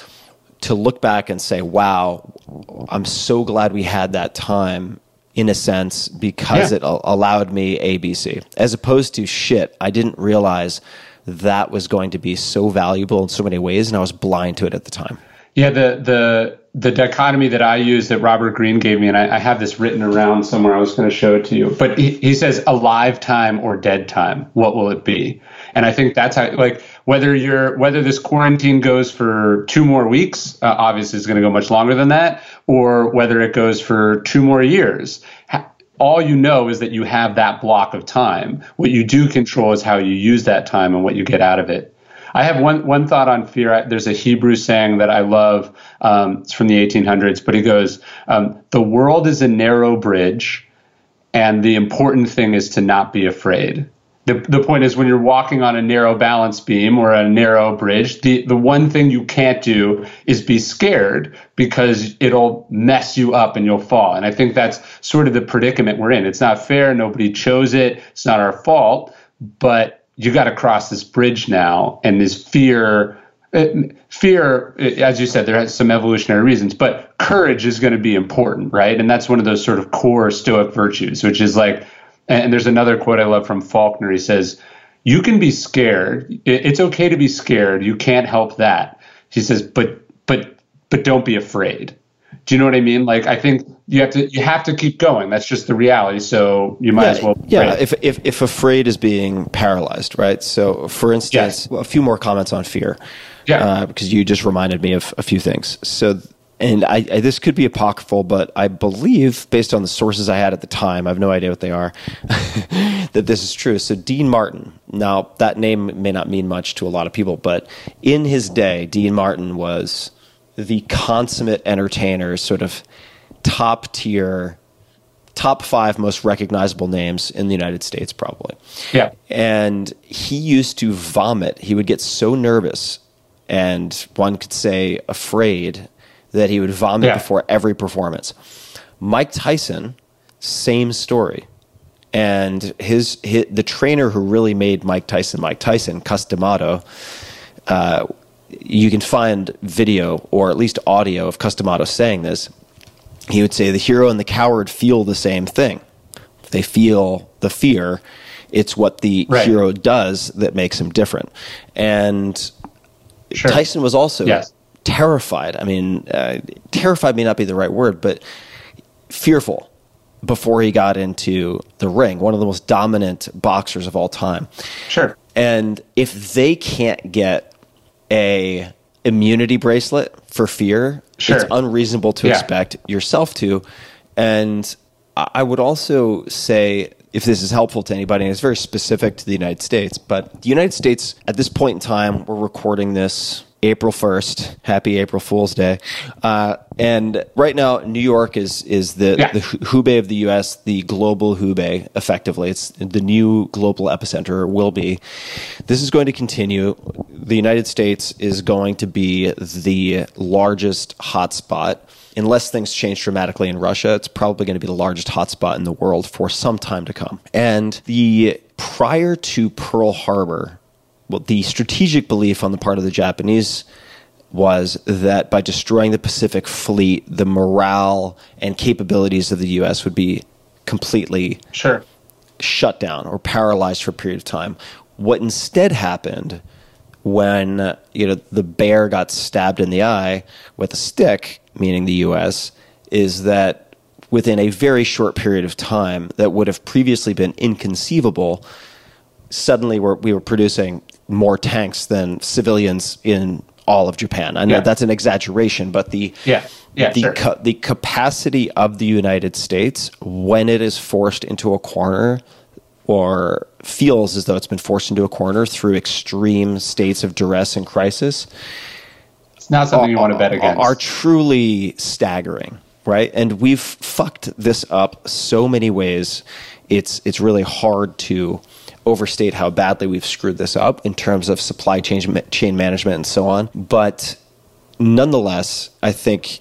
to look back and say, wow, I'm so glad we had that time, in a sense, because yeah. it a- allowed me A B C, as opposed to, shit, I didn't realize that was going to be so valuable in so many ways, and I was blind to it at the time. Yeah, the the the dichotomy that I use that Robert Greene gave me, and I, I have this written around somewhere, I was going to show it to you, but he, he says, alive time or dead time, what will it be? And I think that's how, like, whether you're, whether this quarantine goes for two more weeks, uh, obviously it's going to go much longer than that, or whether it goes for two more years, ha- all you know is that you have that block of time. What you do control is how you use that time and what you get out of it. I have one one thought on fear. There's a Hebrew saying that I love. Um, it's from the eighteen hundreds, but it goes, um, the world is a narrow bridge, and the important thing is to not be afraid. The the point is, when you're walking on a narrow balance beam or a narrow bridge, the, the one thing you can't do is be scared, because it'll mess you up and you'll fall. And I think that's sort of the predicament we're in. It's not fair. Nobody chose it. It's not our fault. But you got to cross this bridge now, and this fear, fear, as you said, there has some evolutionary reasons, but courage is going to be important, right? And that's one of those sort of core Stoic virtues, which is like, and there's another quote I love from Faulkner. He says, you can be scared. It's okay to be scared. You can't help that. He says, but, but, but don't be afraid. Do you know what I mean? Like, I think you have to you have to keep going. That's just the reality. So you might yeah, as well. Yeah. If, if if afraid is being paralyzed, right? So, for instance, yes. a few more comments on fear. Yeah. Uh, because you just reminded me of a few things. So, and I, I this could be apocryphal, but I believe, based on the sources I had at the time, I have no idea what they are, that this is true. So, Dean Martin. Now, that name may not mean much to a lot of people, but in his day, Dean Martin was the consummate entertainer, sort of top tier, top five most recognizable names in the United States, probably. Yeah. And he used to vomit. He would get so nervous, and one could say afraid, that he would vomit yeah. before every performance. Mike Tyson, same story. And his, his the trainer who really made Mike Tyson Mike Tyson, Cus D'Amato, uh, you can find video or at least audio of Cus D'Amato saying this. He would say the hero and the coward feel the same thing. They feel the fear. It's what the right. hero does that makes him different. And sure. Tyson was also yes. terrified. I mean, uh, terrified may not be the right word, but fearful. before he got into the ring, one of the most dominant boxers of all time. Sure. And if they can't get a immunity bracelet for fear, sure. it's unreasonable to yeah. expect yourself to. And I would also say, if this is helpful to anybody, and it's very specific to the United States, but the United States, at this point in time, we're recording this April first. Happy April Fool's Day. Uh, and right now, New York is is the, yeah. the Hubei of the U S, the global Hubei, effectively. It's the new global epicenter, or will be. This is going to continue. The United States is going to be the largest hotspot. Unless things change dramatically in Russia, it's probably going to be the largest hotspot in the world for some time to come. And the prior to Pearl Harbor, well, the strategic belief on the part of the Japanese was that by destroying the Pacific Fleet, the morale and capabilities of the U S would be completely sure. shut down or paralyzed for a period of time. What instead happened when you know the bear got stabbed in the eye with a stick, meaning the U S, is that within a very short period of time that would have previously been inconceivable, suddenly we're, we were producing more tanks than civilians in all of Japan. I know yeah. that's an exaggeration, but the yeah. Yeah, the sure. ca- the capacity of the United States, when it is forced into a corner or feels as though it's been forced into a corner through extreme states of duress and crisis, it's not something you want to bet against, are truly staggering, right? And we've fucked this up so many ways. It's it's really hard to overstate how badly we've screwed this up in terms of supply chain chain management and so on. But nonetheless, I think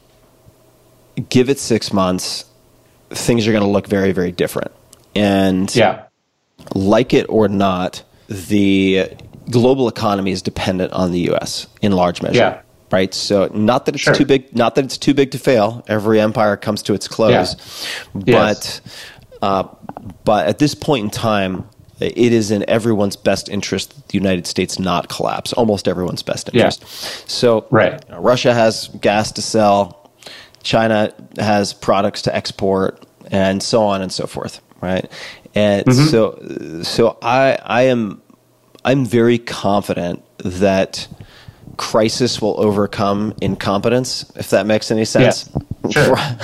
give it six months, things are going to look very, very different. And yeah. like it or not, the global economy is dependent on the U S in large measure. Yeah. Right. So not that it's sure. too big, not that it's too big to fail. Every empire comes to its close. Yeah. But Yes. uh, but at this point in time, it is in everyone's best interest that the United States not collapse. Almost everyone's best interest. Yeah. So right. you know, Russia has gas to sell. China has products to export, and so on and so forth. Right. And mm-hmm. so so I I am I'm very confident that crisis will overcome incompetence, if that makes any sense. Yeah.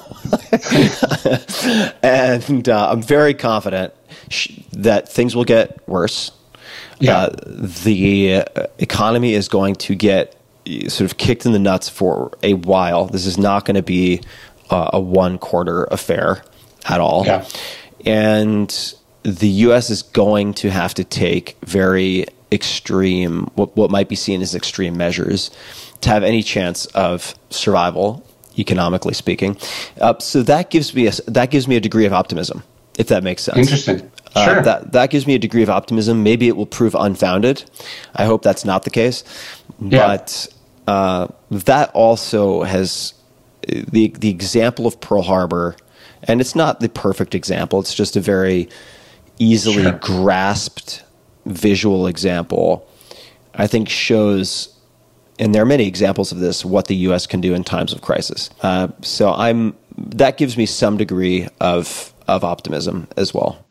Sure. And uh, I'm very confident sh- that things will get worse. Yeah. Uh, the uh, economy is going to get sort of kicked in the nuts for a while. This is not going to be uh, a one quarter affair at all. Yeah. And the U S is going to have to take very extreme, what, what might be seen as extreme measures to have any chance of survival, economically speaking. Uh, so that gives me a, that gives me a degree of optimism, if that makes sense. Interesting. Sure. Uh, that that gives me a degree of optimism. Maybe it will prove unfounded. I hope that's not the case. Yeah. But uh, that also has the the example of Pearl Harbor, and it's not the perfect example. It's just a very easily sure. grasped visual example, I think shows, and there are many examples of this, what the U S can do in times of crisis. Uh, so I'm that gives me some degree of of optimism as well.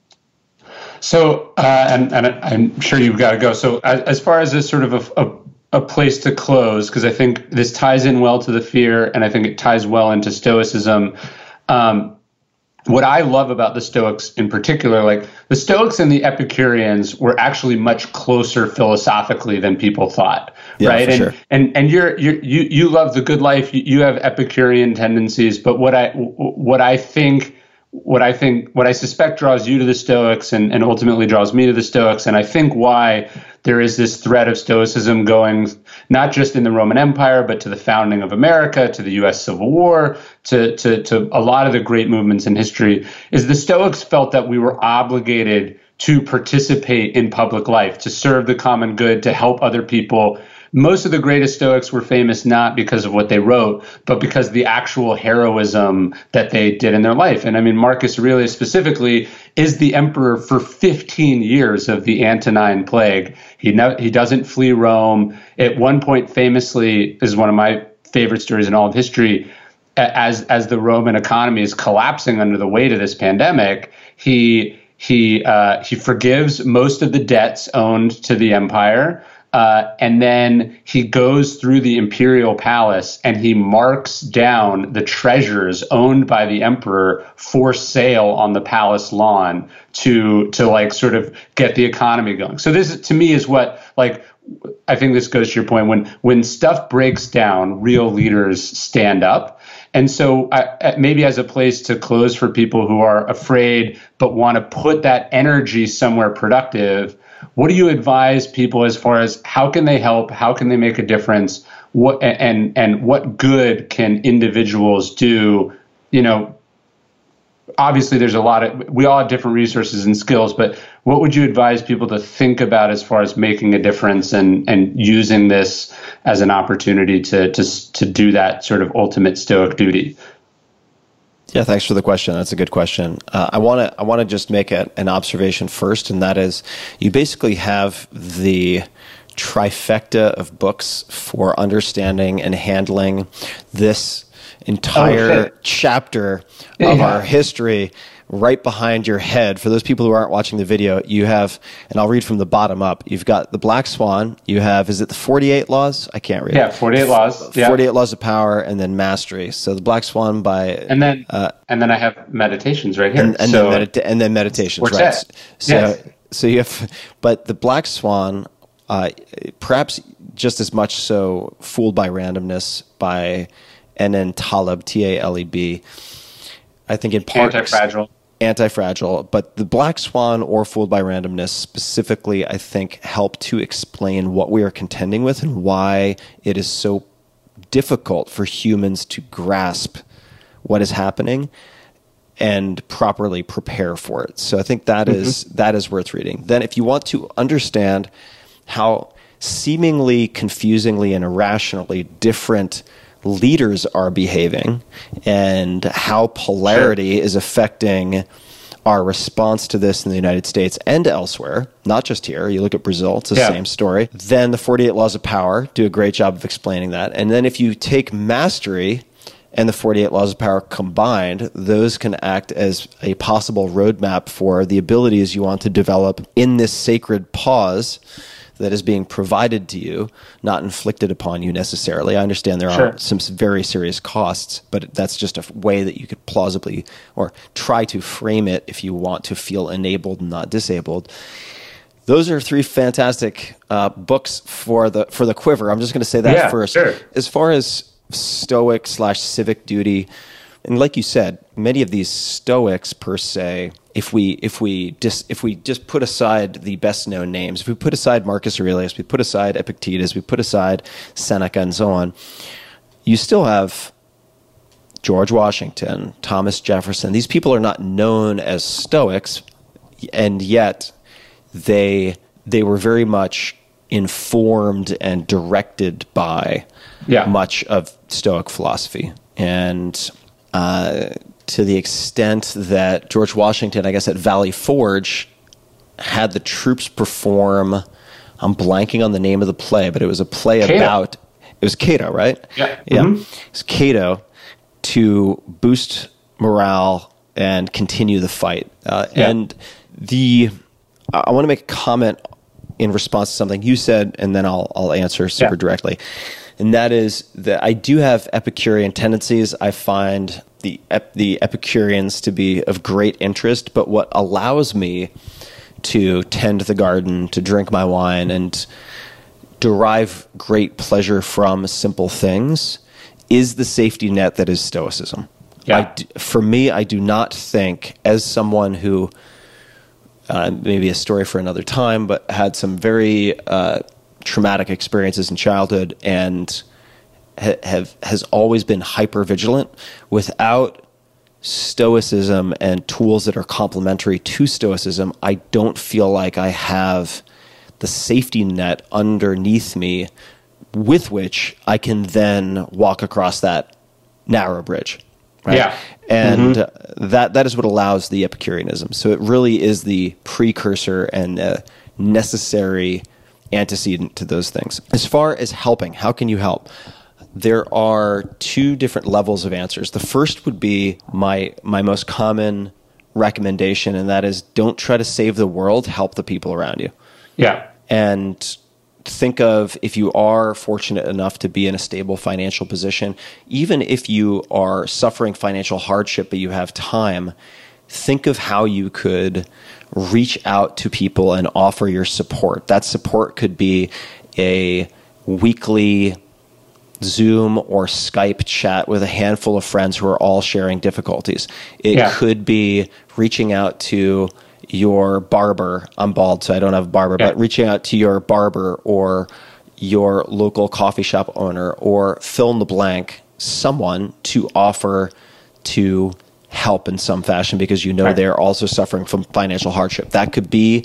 So, uh, and, and I'm sure you've got to go. So as, as far as this sort of a, a, a place to close, because I think this ties in well to the fear, and I think it ties well into Stoicism. Um, what I love about the Stoics in particular, like the Stoics and the Epicureans were actually much closer philosophically than people thought. Yeah, right. For and, sure. and and you're, you're you you love the good life. You, you have Epicurean tendencies, but what I what I think what I think what I suspect draws you to the Stoics and, and ultimately draws me to the Stoics, and I think why there is this thread of Stoicism going not just in the Roman Empire, but to the founding of America, to the U S Civil War, to to to a lot of the great movements in history, is the Stoics felt that we were obligated to participate in public life, to serve the common good, to help other people. Most of the greatest Stoics were famous not because of what they wrote, but because of the actual heroism that they did in their life. And I mean, Marcus Aurelius specifically is the emperor for fifteen years of the Antonine Plague. He no, he doesn't flee Rome. At one point, famously, is one of my favorite stories in all of history. as as the Roman economy is collapsing under the weight of this pandemic, he he uh, he forgives most of the debts owed to the empire. Uh, and then he goes through the imperial palace and he marks down the treasures owned by the emperor for sale on the palace lawn to to like sort of get the economy going. So this to me is what like I think this goes to your point when when stuff breaks down, real leaders stand up. And so I, maybe as a place to close for people who are afraid but want to put that energy somewhere productive, what do you advise people as far as how can they help? How can they make a difference? What and and what good can individuals do? You know, obviously there's a lot of, we all have different resources and skills, but what would you advise people to think about as far as making a difference and and using this as an opportunity to to to do that sort of ultimate Stoic duty? Yeah, thanks for the question. That's a good question. Uh, I want to I want to just make a, an observation first, and that is you basically have the trifecta of books for understanding and handling this entire oh, chapter yeah. of our history right behind your head. For those people who aren't watching the video, you have, and I'll read from the bottom up, you've got the Black Swan, you have, is it the forty-eight Laws? I can't read yeah, it. forty-eight Laws. Yeah. forty-eight Laws of Power, and then Mastery. So the Black Swan by... And then uh, and then I have Meditations right here. And, and, so, then, medita- and then Meditations, right. That? So, yes. so you have, but the Black Swan, uh, perhaps just as much so, Fooled by Randomness by N N Taleb, T A L E B. I think in part... Anti-Fragile. Anti-Fragile, but the Black Swan or Fooled by Randomness specifically, I think, help to explain what we are contending with and why it is so difficult for humans to grasp what is happening and properly prepare for it. So I think that mm-hmm. is that is worth reading. Then if you want to understand how seemingly confusingly and irrationally different leaders are behaving and how polarity sure. is affecting our response to this in the United States and elsewhere, not just here. You look at Brazil, it's the yeah. same story. Then the forty-eight Laws of Power do a great job of explaining that. And then if you take Mastery and the forty-eight Laws of Power combined, those can act as a possible roadmap for the abilities you want to develop in this sacred pause that is being provided to you, not inflicted upon you necessarily. I understand there sure. are some very serious costs, but that's just a way that you could plausibly or try to frame it if you want to feel enabled and not disabled. Those are three fantastic uh, books for the for the quiver. I'm just going to say that yeah, first. Sure. As far as Stoic slash civic duty, and like you said, many of these Stoics per se, if we if we just if we just put aside the best known names, if we put aside Marcus Aurelius, we put aside Epictetus, we put aside Seneca and so on, you still have George Washington, Thomas Jefferson. These people are not known as Stoics, and yet they they were very much informed and directed by yeah. much of Stoic philosophy. And uh, to the extent that George Washington, I guess at Valley Forge, had the troops perform, I'm blanking on the name of the play, but it was a play Cato. about, it was Cato, right? Yeah. Yeah. Mm-hmm. It was Cato to boost morale and continue the fight. Uh, yeah. And the, I want to make a comment in response to something you said, and then I'll I'll answer super yeah. directly. And that is that I do have Epicurean tendencies. I find the ep- the Epicureans to be of great interest, but what allows me to tend the garden, to drink my wine, and derive great pleasure from simple things is the safety net that is Stoicism. Yeah. I d- for me, I do not think, as someone who, uh, maybe a story for another time, but had some very uh, traumatic experiences in childhood and ha- have has always been hyper vigilant. Without Stoicism and tools that are complementary to Stoicism, I don't feel like I have the safety net underneath me with which I can then walk across that narrow bridge. Right? Yeah. And mm-hmm. uh, that that is what allows the Epicureanism. So it really is the precursor and uh, necessary antecedent to those things. As far as helping, how can you help? there are two different levels of answers. The first would be my my most common recommendation, and that is don't try to save the world, help the people around you. Yeah. And think of if you are fortunate enough to be in a stable financial position, even if you are suffering financial hardship but you have time, think of how you could reach out to people and offer your support. That support could be a weekly Zoom or Skype chat with a handful of friends who are all sharing difficulties. It Yeah. could be reaching out to your barber. I'm bald, so I don't have a barber, Yeah. but reaching out to your barber or your local coffee shop owner or fill in the blank, someone to offer to help in some fashion because you know Right. they're also suffering from financial hardship. That could be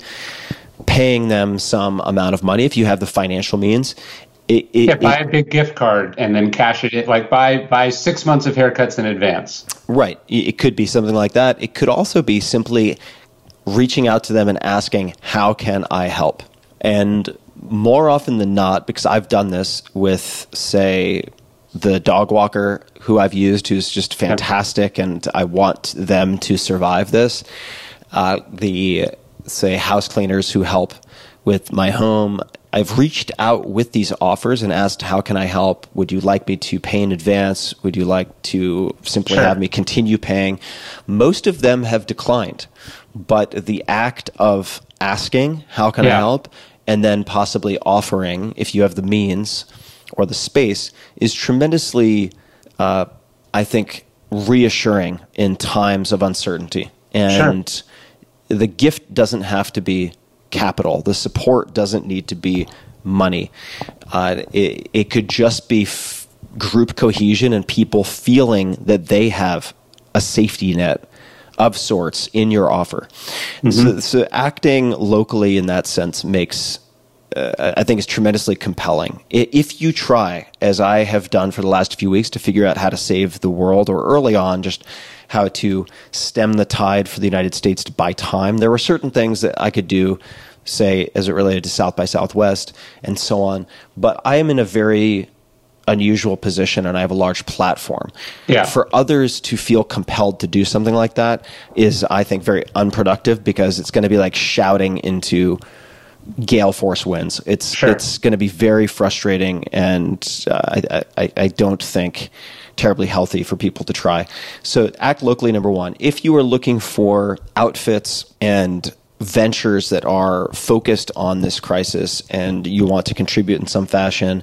paying them some amount of money if you have the financial means. It, it, Yeah, buy it, a big gift card and then cash it in. Like buy buy six months of haircuts in advance. right. It could be something like that. It could also be simply reaching out to them and asking, how can I help? And more often than not, because I've done this with, say, the dog walker who I've used, who's just fantastic, and I want them to survive this. Uh, the, say, house cleaners who help with my home. I've reached out with these offers and asked, how can I help? Would you like me to pay in advance? Would you like to simply Sure. have me continue paying? Most of them have declined, but the act of asking, how can I Yeah. help? And then possibly offering, if you have the means or the space, is tremendously, uh, I think, reassuring in times of uncertainty. And sure. the gift doesn't have to be capital. The support doesn't need to be money. Uh, it, it could just be f- group cohesion and people feeling that they have a safety net of sorts in your offer. Mm-hmm. So, so acting locally in that sense makes, uh, I think, is tremendously compelling. If you try, as I have done for the last few weeks, to figure out how to save the world, or early on, just how to stem the tide for the United States to buy time, there were certain things that I could do, say, as it related to South by Southwest and so on. But I am in a very unusual position and I have a large platform. Yeah. For others to feel compelled to do something like that is, I think, very unproductive, because it's going to be like shouting into gale force winds. It's Sure. it's going to be very frustrating, and uh, I, I, I don't think terribly healthy for people to try. So act locally, number one. If you are looking for outfits and ventures that are focused on this crisis and you want to contribute in some fashion,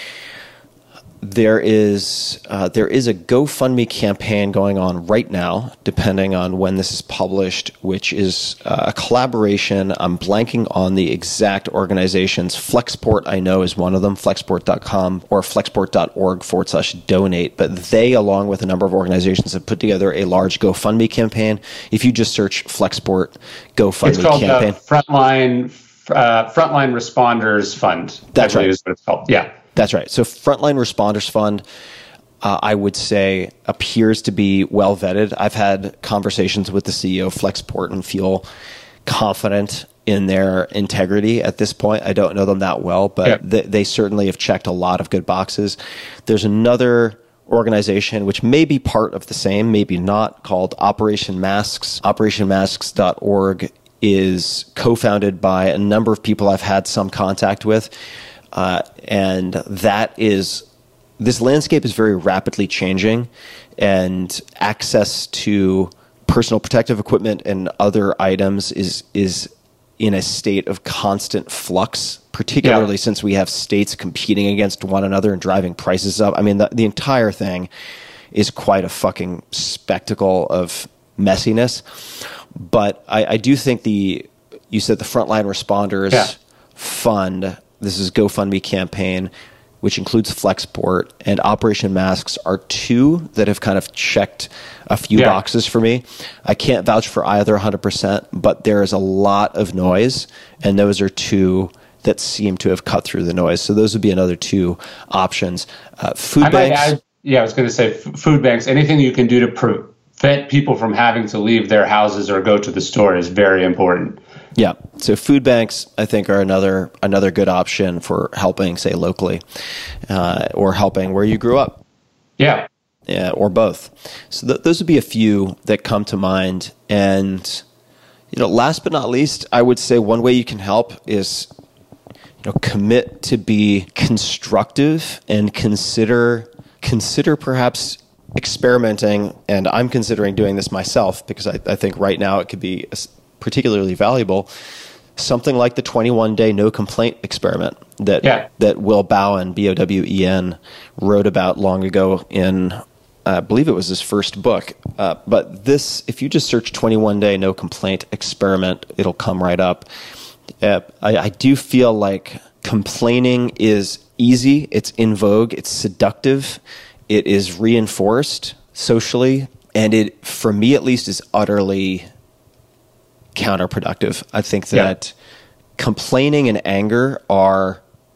there is uh, there is a GoFundMe campaign going on right now, depending on when this is published, which is uh, a collaboration. I'm blanking on the exact organizations. Flexport, I know, is one of them, flexport dot com or flexport.org forward slash donate. But they, along with a number of organizations, have put together a large GoFundMe campaign. If you just search Flexport GoFundMe It's called campaign. the Frontline, uh, Frontline Responders Fund. That's I believe right. is what it's called. Yeah. That's right. So Frontline Responders Fund, uh, I would say, appears to be well vetted. I've had conversations with the C E O of Flexport and feel confident in their integrity at this point. I don't know them that well, but Yeah. they, they certainly have checked a lot of good boxes. There's another organization which may be part of the same, maybe not, called Operation Masks. operation masks dot org is co-founded by a number of people I've had some contact with. Uh, and that is, this landscape is very rapidly changing, and access to personal protective equipment and other items is is in a state of constant flux, particularly Yeah. since we have states competing against one another and driving prices up. I mean, the, the entire thing is quite a fucking spectacle of messiness. But I, I do think the, you said the Frontline Responders Yeah. Fund, this is GoFundMe campaign, which includes Flexport and Operation Masks, are two that have kind of checked a few Yeah. boxes for me. I can't vouch for either one hundred percent, but there is a lot of noise, and those are two that seem to have cut through the noise. So those would be another two options. Uh, food I might banks. add, yeah, I was going to say f- food banks. Anything you can do to prevent people from having to leave their houses or go to the store is very important. Yeah. So food banks, I think, are another another good option for helping, say, locally, uh, or helping where you grew up. Yeah. Yeah, or both. So th- those would be a few that come to mind. And, you know, last but not least, I would say one way you can help is, you know, commit to be constructive and consider consider perhaps experimenting. And I'm considering doing this myself because I, I think right now it could be particularly valuable. Something like the twenty-one day no complaint experiment that yeah. that Will Bowen, B O W E N, wrote about long ago in, I believe it was his first book. Uh, but this, if you just search twenty-one day no complaint experiment, it'll come right up. Uh, I, I do feel like complaining is easy, it's in vogue, it's seductive, it is reinforced socially, and it, for me at least, is utterly counterproductive. I think that yeah. complaining and anger are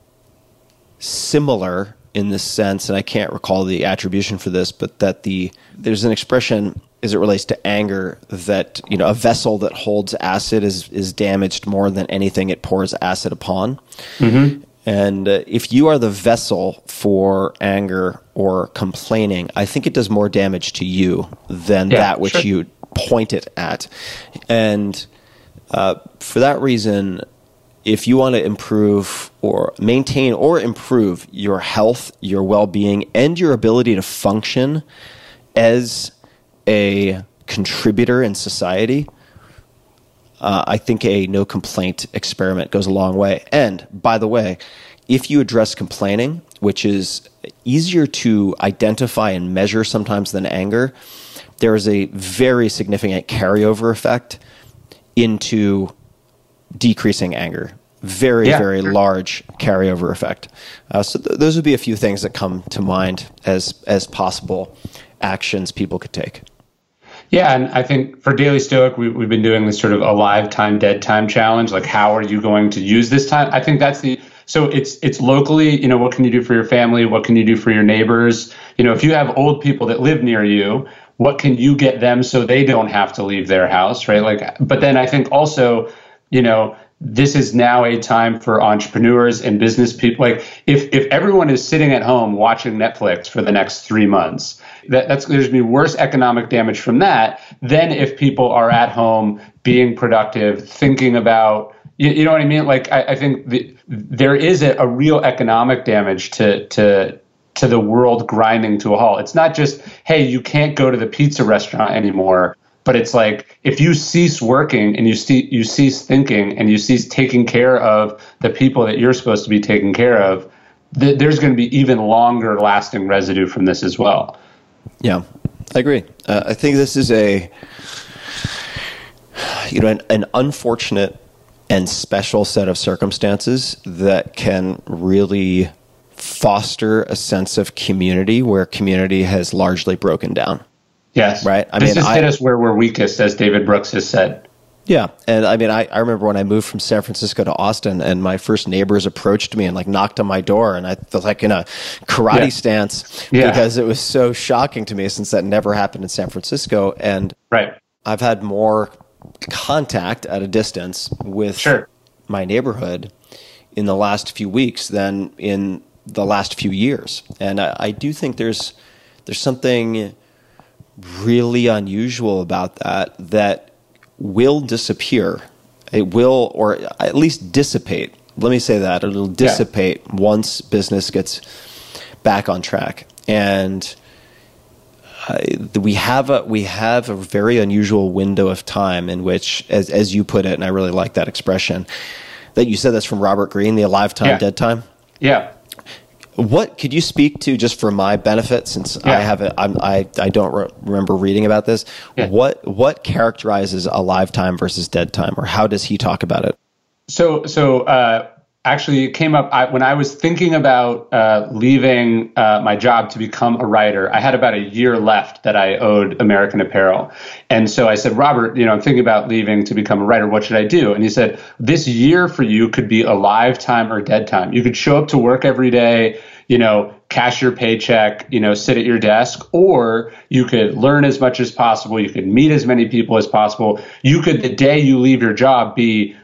similar in the sense, and I can't recall the attribution for this, but that the there's an expression as it relates to anger that, you know, a vessel that holds acid is is damaged more than anything it pours acid upon. Mm-hmm. And uh, if you are the vessel for anger or complaining, I think it does more damage to you than yeah, that which sure. you point it at. And uh, for that reason, if you want to improve or maintain or improve your health, your well-being, and your ability to function as a contributor in society, uh, I think a no complaint experiment goes a long way. And by the way, if you address complaining, which is easier to identify and measure sometimes than anger, there is a very significant carryover effect into decreasing anger. Very, yeah, very sure. large carryover effect. Uh, so th- those would be a few things that come to mind as as possible actions people could take. Yeah, and I think for Daily Stoic, we, we've been doing this sort of alive time, dead time challenge. Like, how are you going to use this time? I think that's the so it's it's locally. You know, what can you do for your family? What can you do for your neighbors? You know, if you have old people that live near you, what can you get them so they don't have to leave their house, right? Like, but then I think also, you know, this is now a time for entrepreneurs and business people. Like, if if everyone is sitting at home watching Netflix for the next three months, that, that's there's going to be worse economic damage from that than if people are at home being productive, thinking about, you, you know what I mean? Like, I, I think the, there is a, a real economic damage to to to the world grinding to a halt. It's not just, hey, you can't go to the pizza restaurant anymore. But it's like, if you cease working and you see, you cease thinking and you cease taking care of the people that you're supposed to be taking care of, th- there's going to be even longer lasting residue from this as well. Yeah, I agree. Uh, I think this is a, you know, an, an unfortunate and special set of circumstances that can really foster a sense of community where community has largely broken down. Yes. Right. I this mean, has hit us where we're weakest, as David Brooks has said. Yeah. And I mean, I, I remember when I moved from San Francisco to Austin and my first neighbors approached me and like knocked on my door and I was like in a karate yeah. stance yeah. because it was so shocking to me since that never happened in San Francisco. And right. I've had more contact at a distance with sure. my neighborhood in the last few weeks than in the last few years. And I, I do think there's there's something really unusual about that that will disappear. It will, or at least dissipate. Let me say that. It'll dissipate yeah. once business gets back on track. And uh, we have a we have a very unusual window of time in which, as as you put it, and I really like that expression, that you said that's from Robert Greene, the alive time, yeah. dead time. Yeah. What could you speak to, just for my benefit, since yeah. I have a, I'm, I I don't re- remember reading about this? Yeah. What what characterizes alive time versus dead time, or how does he talk about it? So so uh, actually, it came up I, when I was thinking about uh, leaving uh, my job to become a writer. I had about a year left that I owed American Apparel, and so I said, Robert, you know, I'm thinking about leaving to become a writer. What should I do? And he said, this year for you could be alive time or dead time. You could show up to work every day, you know, cash your paycheck, you know, sit at your desk, or you could learn as much as possible. You could meet as many people as possible. You could, the day you leave your job, be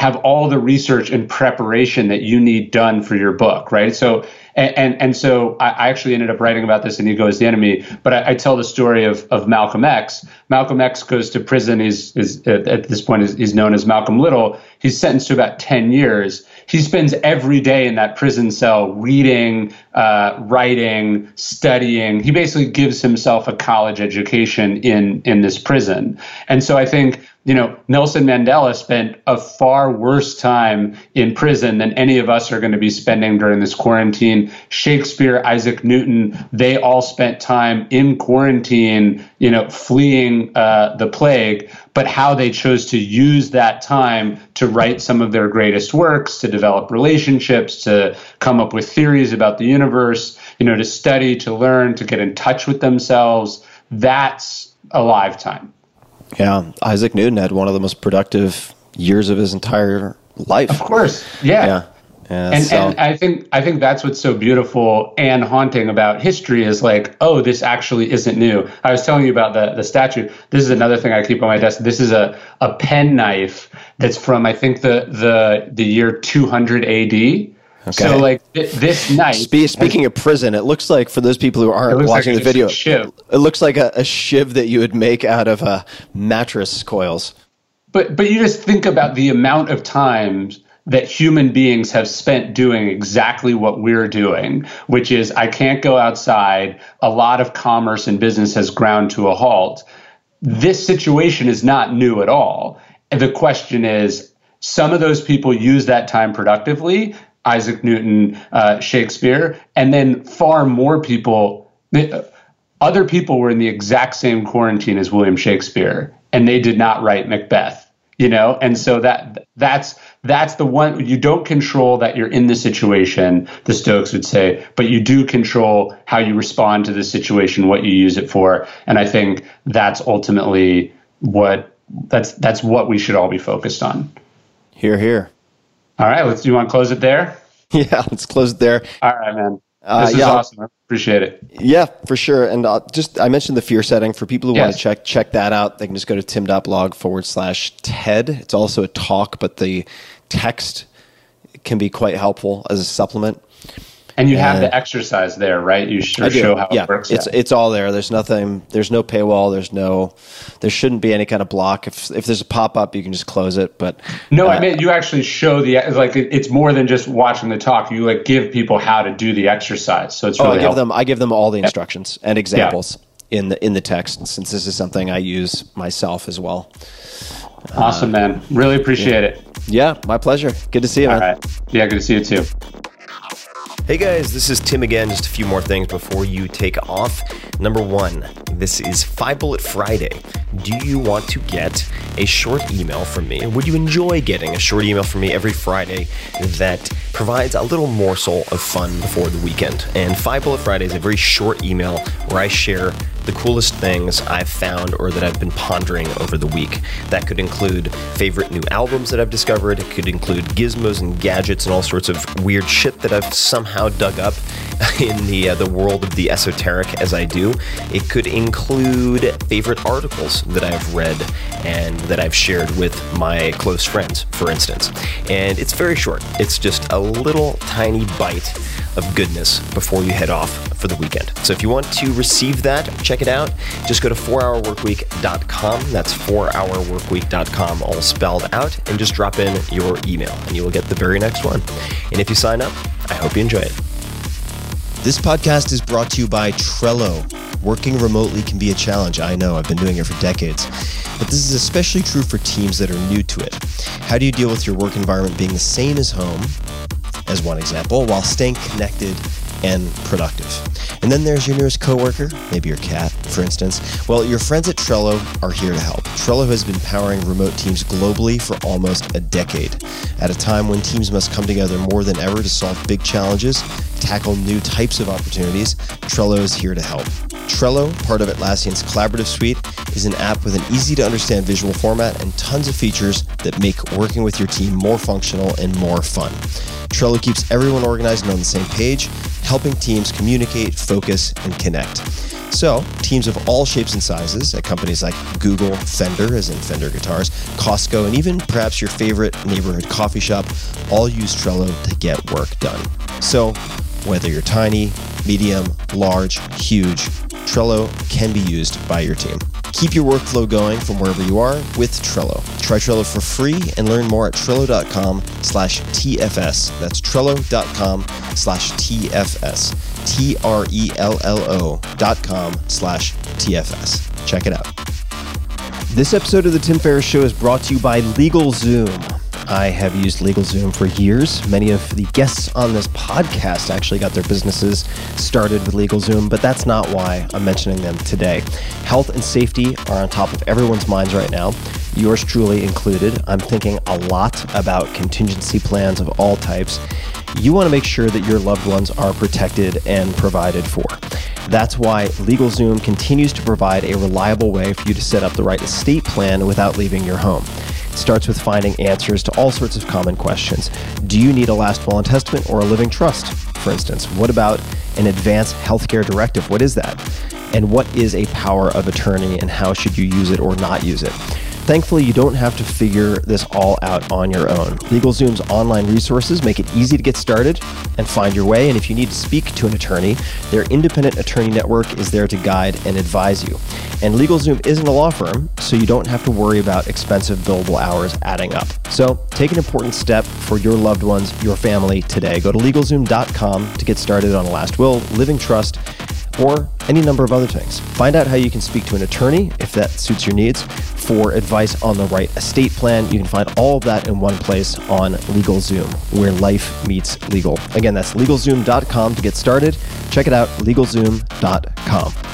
have all the research and preparation that you need done for your book, right? So, and and, and so I, I actually ended up writing about this in Ego is the Enemy, but I, I tell the story of of Malcolm X. Malcolm X goes to prison. He's, is at, at this point is he's known as Malcolm Little. He's sentenced to about ten years. He spends every day in that prison cell reading, uh, writing, studying. He basically gives himself a college education in, in this prison. And so I think, you know, Nelson Mandela spent a far worse time in prison than any of us are going to be spending during this quarantine. Shakespeare, Isaac Newton, they all spent time in quarantine, you know, fleeing uh, the plague. But how they chose to use that time to write some of their greatest works, to develop relationships, to come up with theories about the universe, you know, to study, to learn, to get in touch with themselves, that's a lifetime. Yeah, Isaac Newton had one of the most productive years of his entire life. Of course, yeah. yeah. yeah and, so. and I think I think that's what's so beautiful and haunting about history is like, oh, this actually isn't new. I was telling you about the, the statue. This is another thing I keep on my desk. This is a, a penknife that's from, I think, the the, the year two hundred A D. Okay. So, like, th- this knife... Spe- speaking has, of prison, it looks like, for those people who aren't watching like the video, shiv. it looks like a, a shiv that you would make out of uh, mattress coils. But But you just think about the amount of times that human beings have spent doing exactly what we're doing, which is, I can't go outside. A lot of commerce and business has ground to a halt. This situation is not new at all. And the question is, some of those people use that time productively, Isaac Newton, uh, Shakespeare, and then far more people, other people were in the exact same quarantine as William Shakespeare, and they did not write Macbeth, you know? And so that that's that's the one, you don't control that you're in the situation, the Stoics would say, but you do control how you respond to the situation, what you use it for. And I think that's ultimately what, that's that's what we should all be focused on. Hear, hear. All right, let's. Do you want to close it there? Yeah, let's close it there. All right, man. This uh, is yeah. awesome. I appreciate it. Yeah, for sure. And uh, just, I mentioned the fear setting. For people who yes. want to check check that out, they can just go to tim.blog forward slash TED. It's also a talk, but the text can be quite helpful as a supplement. And you have uh, the exercise there, right? You should show how yeah, it works. It's yeah. it's all there. There's nothing. There's no paywall. There's no. There shouldn't be any kind of block. If if there's a pop up, you can just close it. But no, uh, I mean you actually show the like. It's more than just watching the talk. You like give people how to do the exercise. So it's really oh, I give helpful. them. I give them all the instructions and examples yeah. in the in the text. Since this is something I use myself as well. Awesome, uh, man. Really appreciate yeah. it. Yeah, my pleasure. Good to see you, all man. Right. Yeah, good to see you too. Hey guys, this is Tim again. Just a few more things before you take off. Number one, this is Five Bullet Friday. Do you want to get a short email from me? Would you enjoy getting a short email from me every Friday that provides a little morsel of fun before the weekend? And Five Bullet Friday is a very short email where I share the coolest things I've found or that I've been pondering over the week. That could include favorite new albums that I've discovered. It could include gizmos and gadgets and all sorts of weird shit that I've somehow dug up in the uh, the world of the esoteric as I do. It could include favorite articles that I've read and that I've shared with my close friends, for instance. And it's very short. It's just a little tiny bite of goodness before you head off for the weekend. So if you want to receive that, check it out. Just go to four hour work week dot com. That's four hour work week dot com, all spelled out, and just drop in your email and you will get the very next one. And if you sign up, I hope you enjoy it. This podcast is brought to you by Trello. Working remotely can be a challenge. I know, I've been doing it for decades. But this is especially true for teams that are new to it. How do you deal with your work environment being the same as home, as one example, while staying connected and productive? And then there's your nearest coworker, maybe your cat, for instance. Well, your friends at Trello are here to help. Trello has been powering remote teams globally for almost a decade. At a time when teams must come together more than ever to solve big challenges, tackle new types of opportunities, Trello is here to help. Trello, part of Atlassian's collaborative suite, is an app with an easy-to-understand visual format and tons of features that make working with your team more functional and more fun. Trello keeps everyone organized and on the same page, helping teams communicate, focus, and connect. So, teams of all shapes and sizes at companies like Google, Fender, as in Fender guitars, Costco, and even perhaps your favorite neighborhood coffee shop all use Trello to get work done. So, whether you're tiny, medium, large, huge, Trello can be used by your team. Keep your workflow going from wherever you are with Trello. Try Trello for free and learn more at Trello.com slash TFS. That's Trello.com slash TFS. T R E L L O dot com slash TFS. Check it out. This episode of The Tim Ferriss Show is brought to you by LegalZoom. I have used LegalZoom for years. Many of the guests on this podcast actually got their businesses started with LegalZoom, but that's not why I'm mentioning them today. Health and safety are on top of everyone's minds right now, yours truly included. I'm thinking a lot about contingency plans of all types. You want to make sure that your loved ones are protected and provided for. That's why LegalZoom continues to provide a reliable way for you to set up the right estate plan without leaving your home. It starts with finding answers to all sorts of common questions. Do you need a last will and testament or a living trust, for instance? What about an advanced healthcare directive? What is that? And what is a power of attorney and how should you use it or not use it? Thankfully, you don't have to figure this all out on your own. LegalZoom's online resources make it easy to get started and find your way. And if you need to speak to an attorney, their independent attorney network is there to guide and advise you. And LegalZoom isn't a law firm, so you don't have to worry about expensive billable hours adding up. So take an important step for your loved ones, your family today. Go to LegalZoom dot com to get started on a last will, living trust, or any number of other things. Find out how you can speak to an attorney, if that suits your needs, for advice on the right estate plan. You can find all of that in one place on LegalZoom, where life meets legal. Again, that's LegalZoom dot com to get started. Check it out, LegalZoom dot com.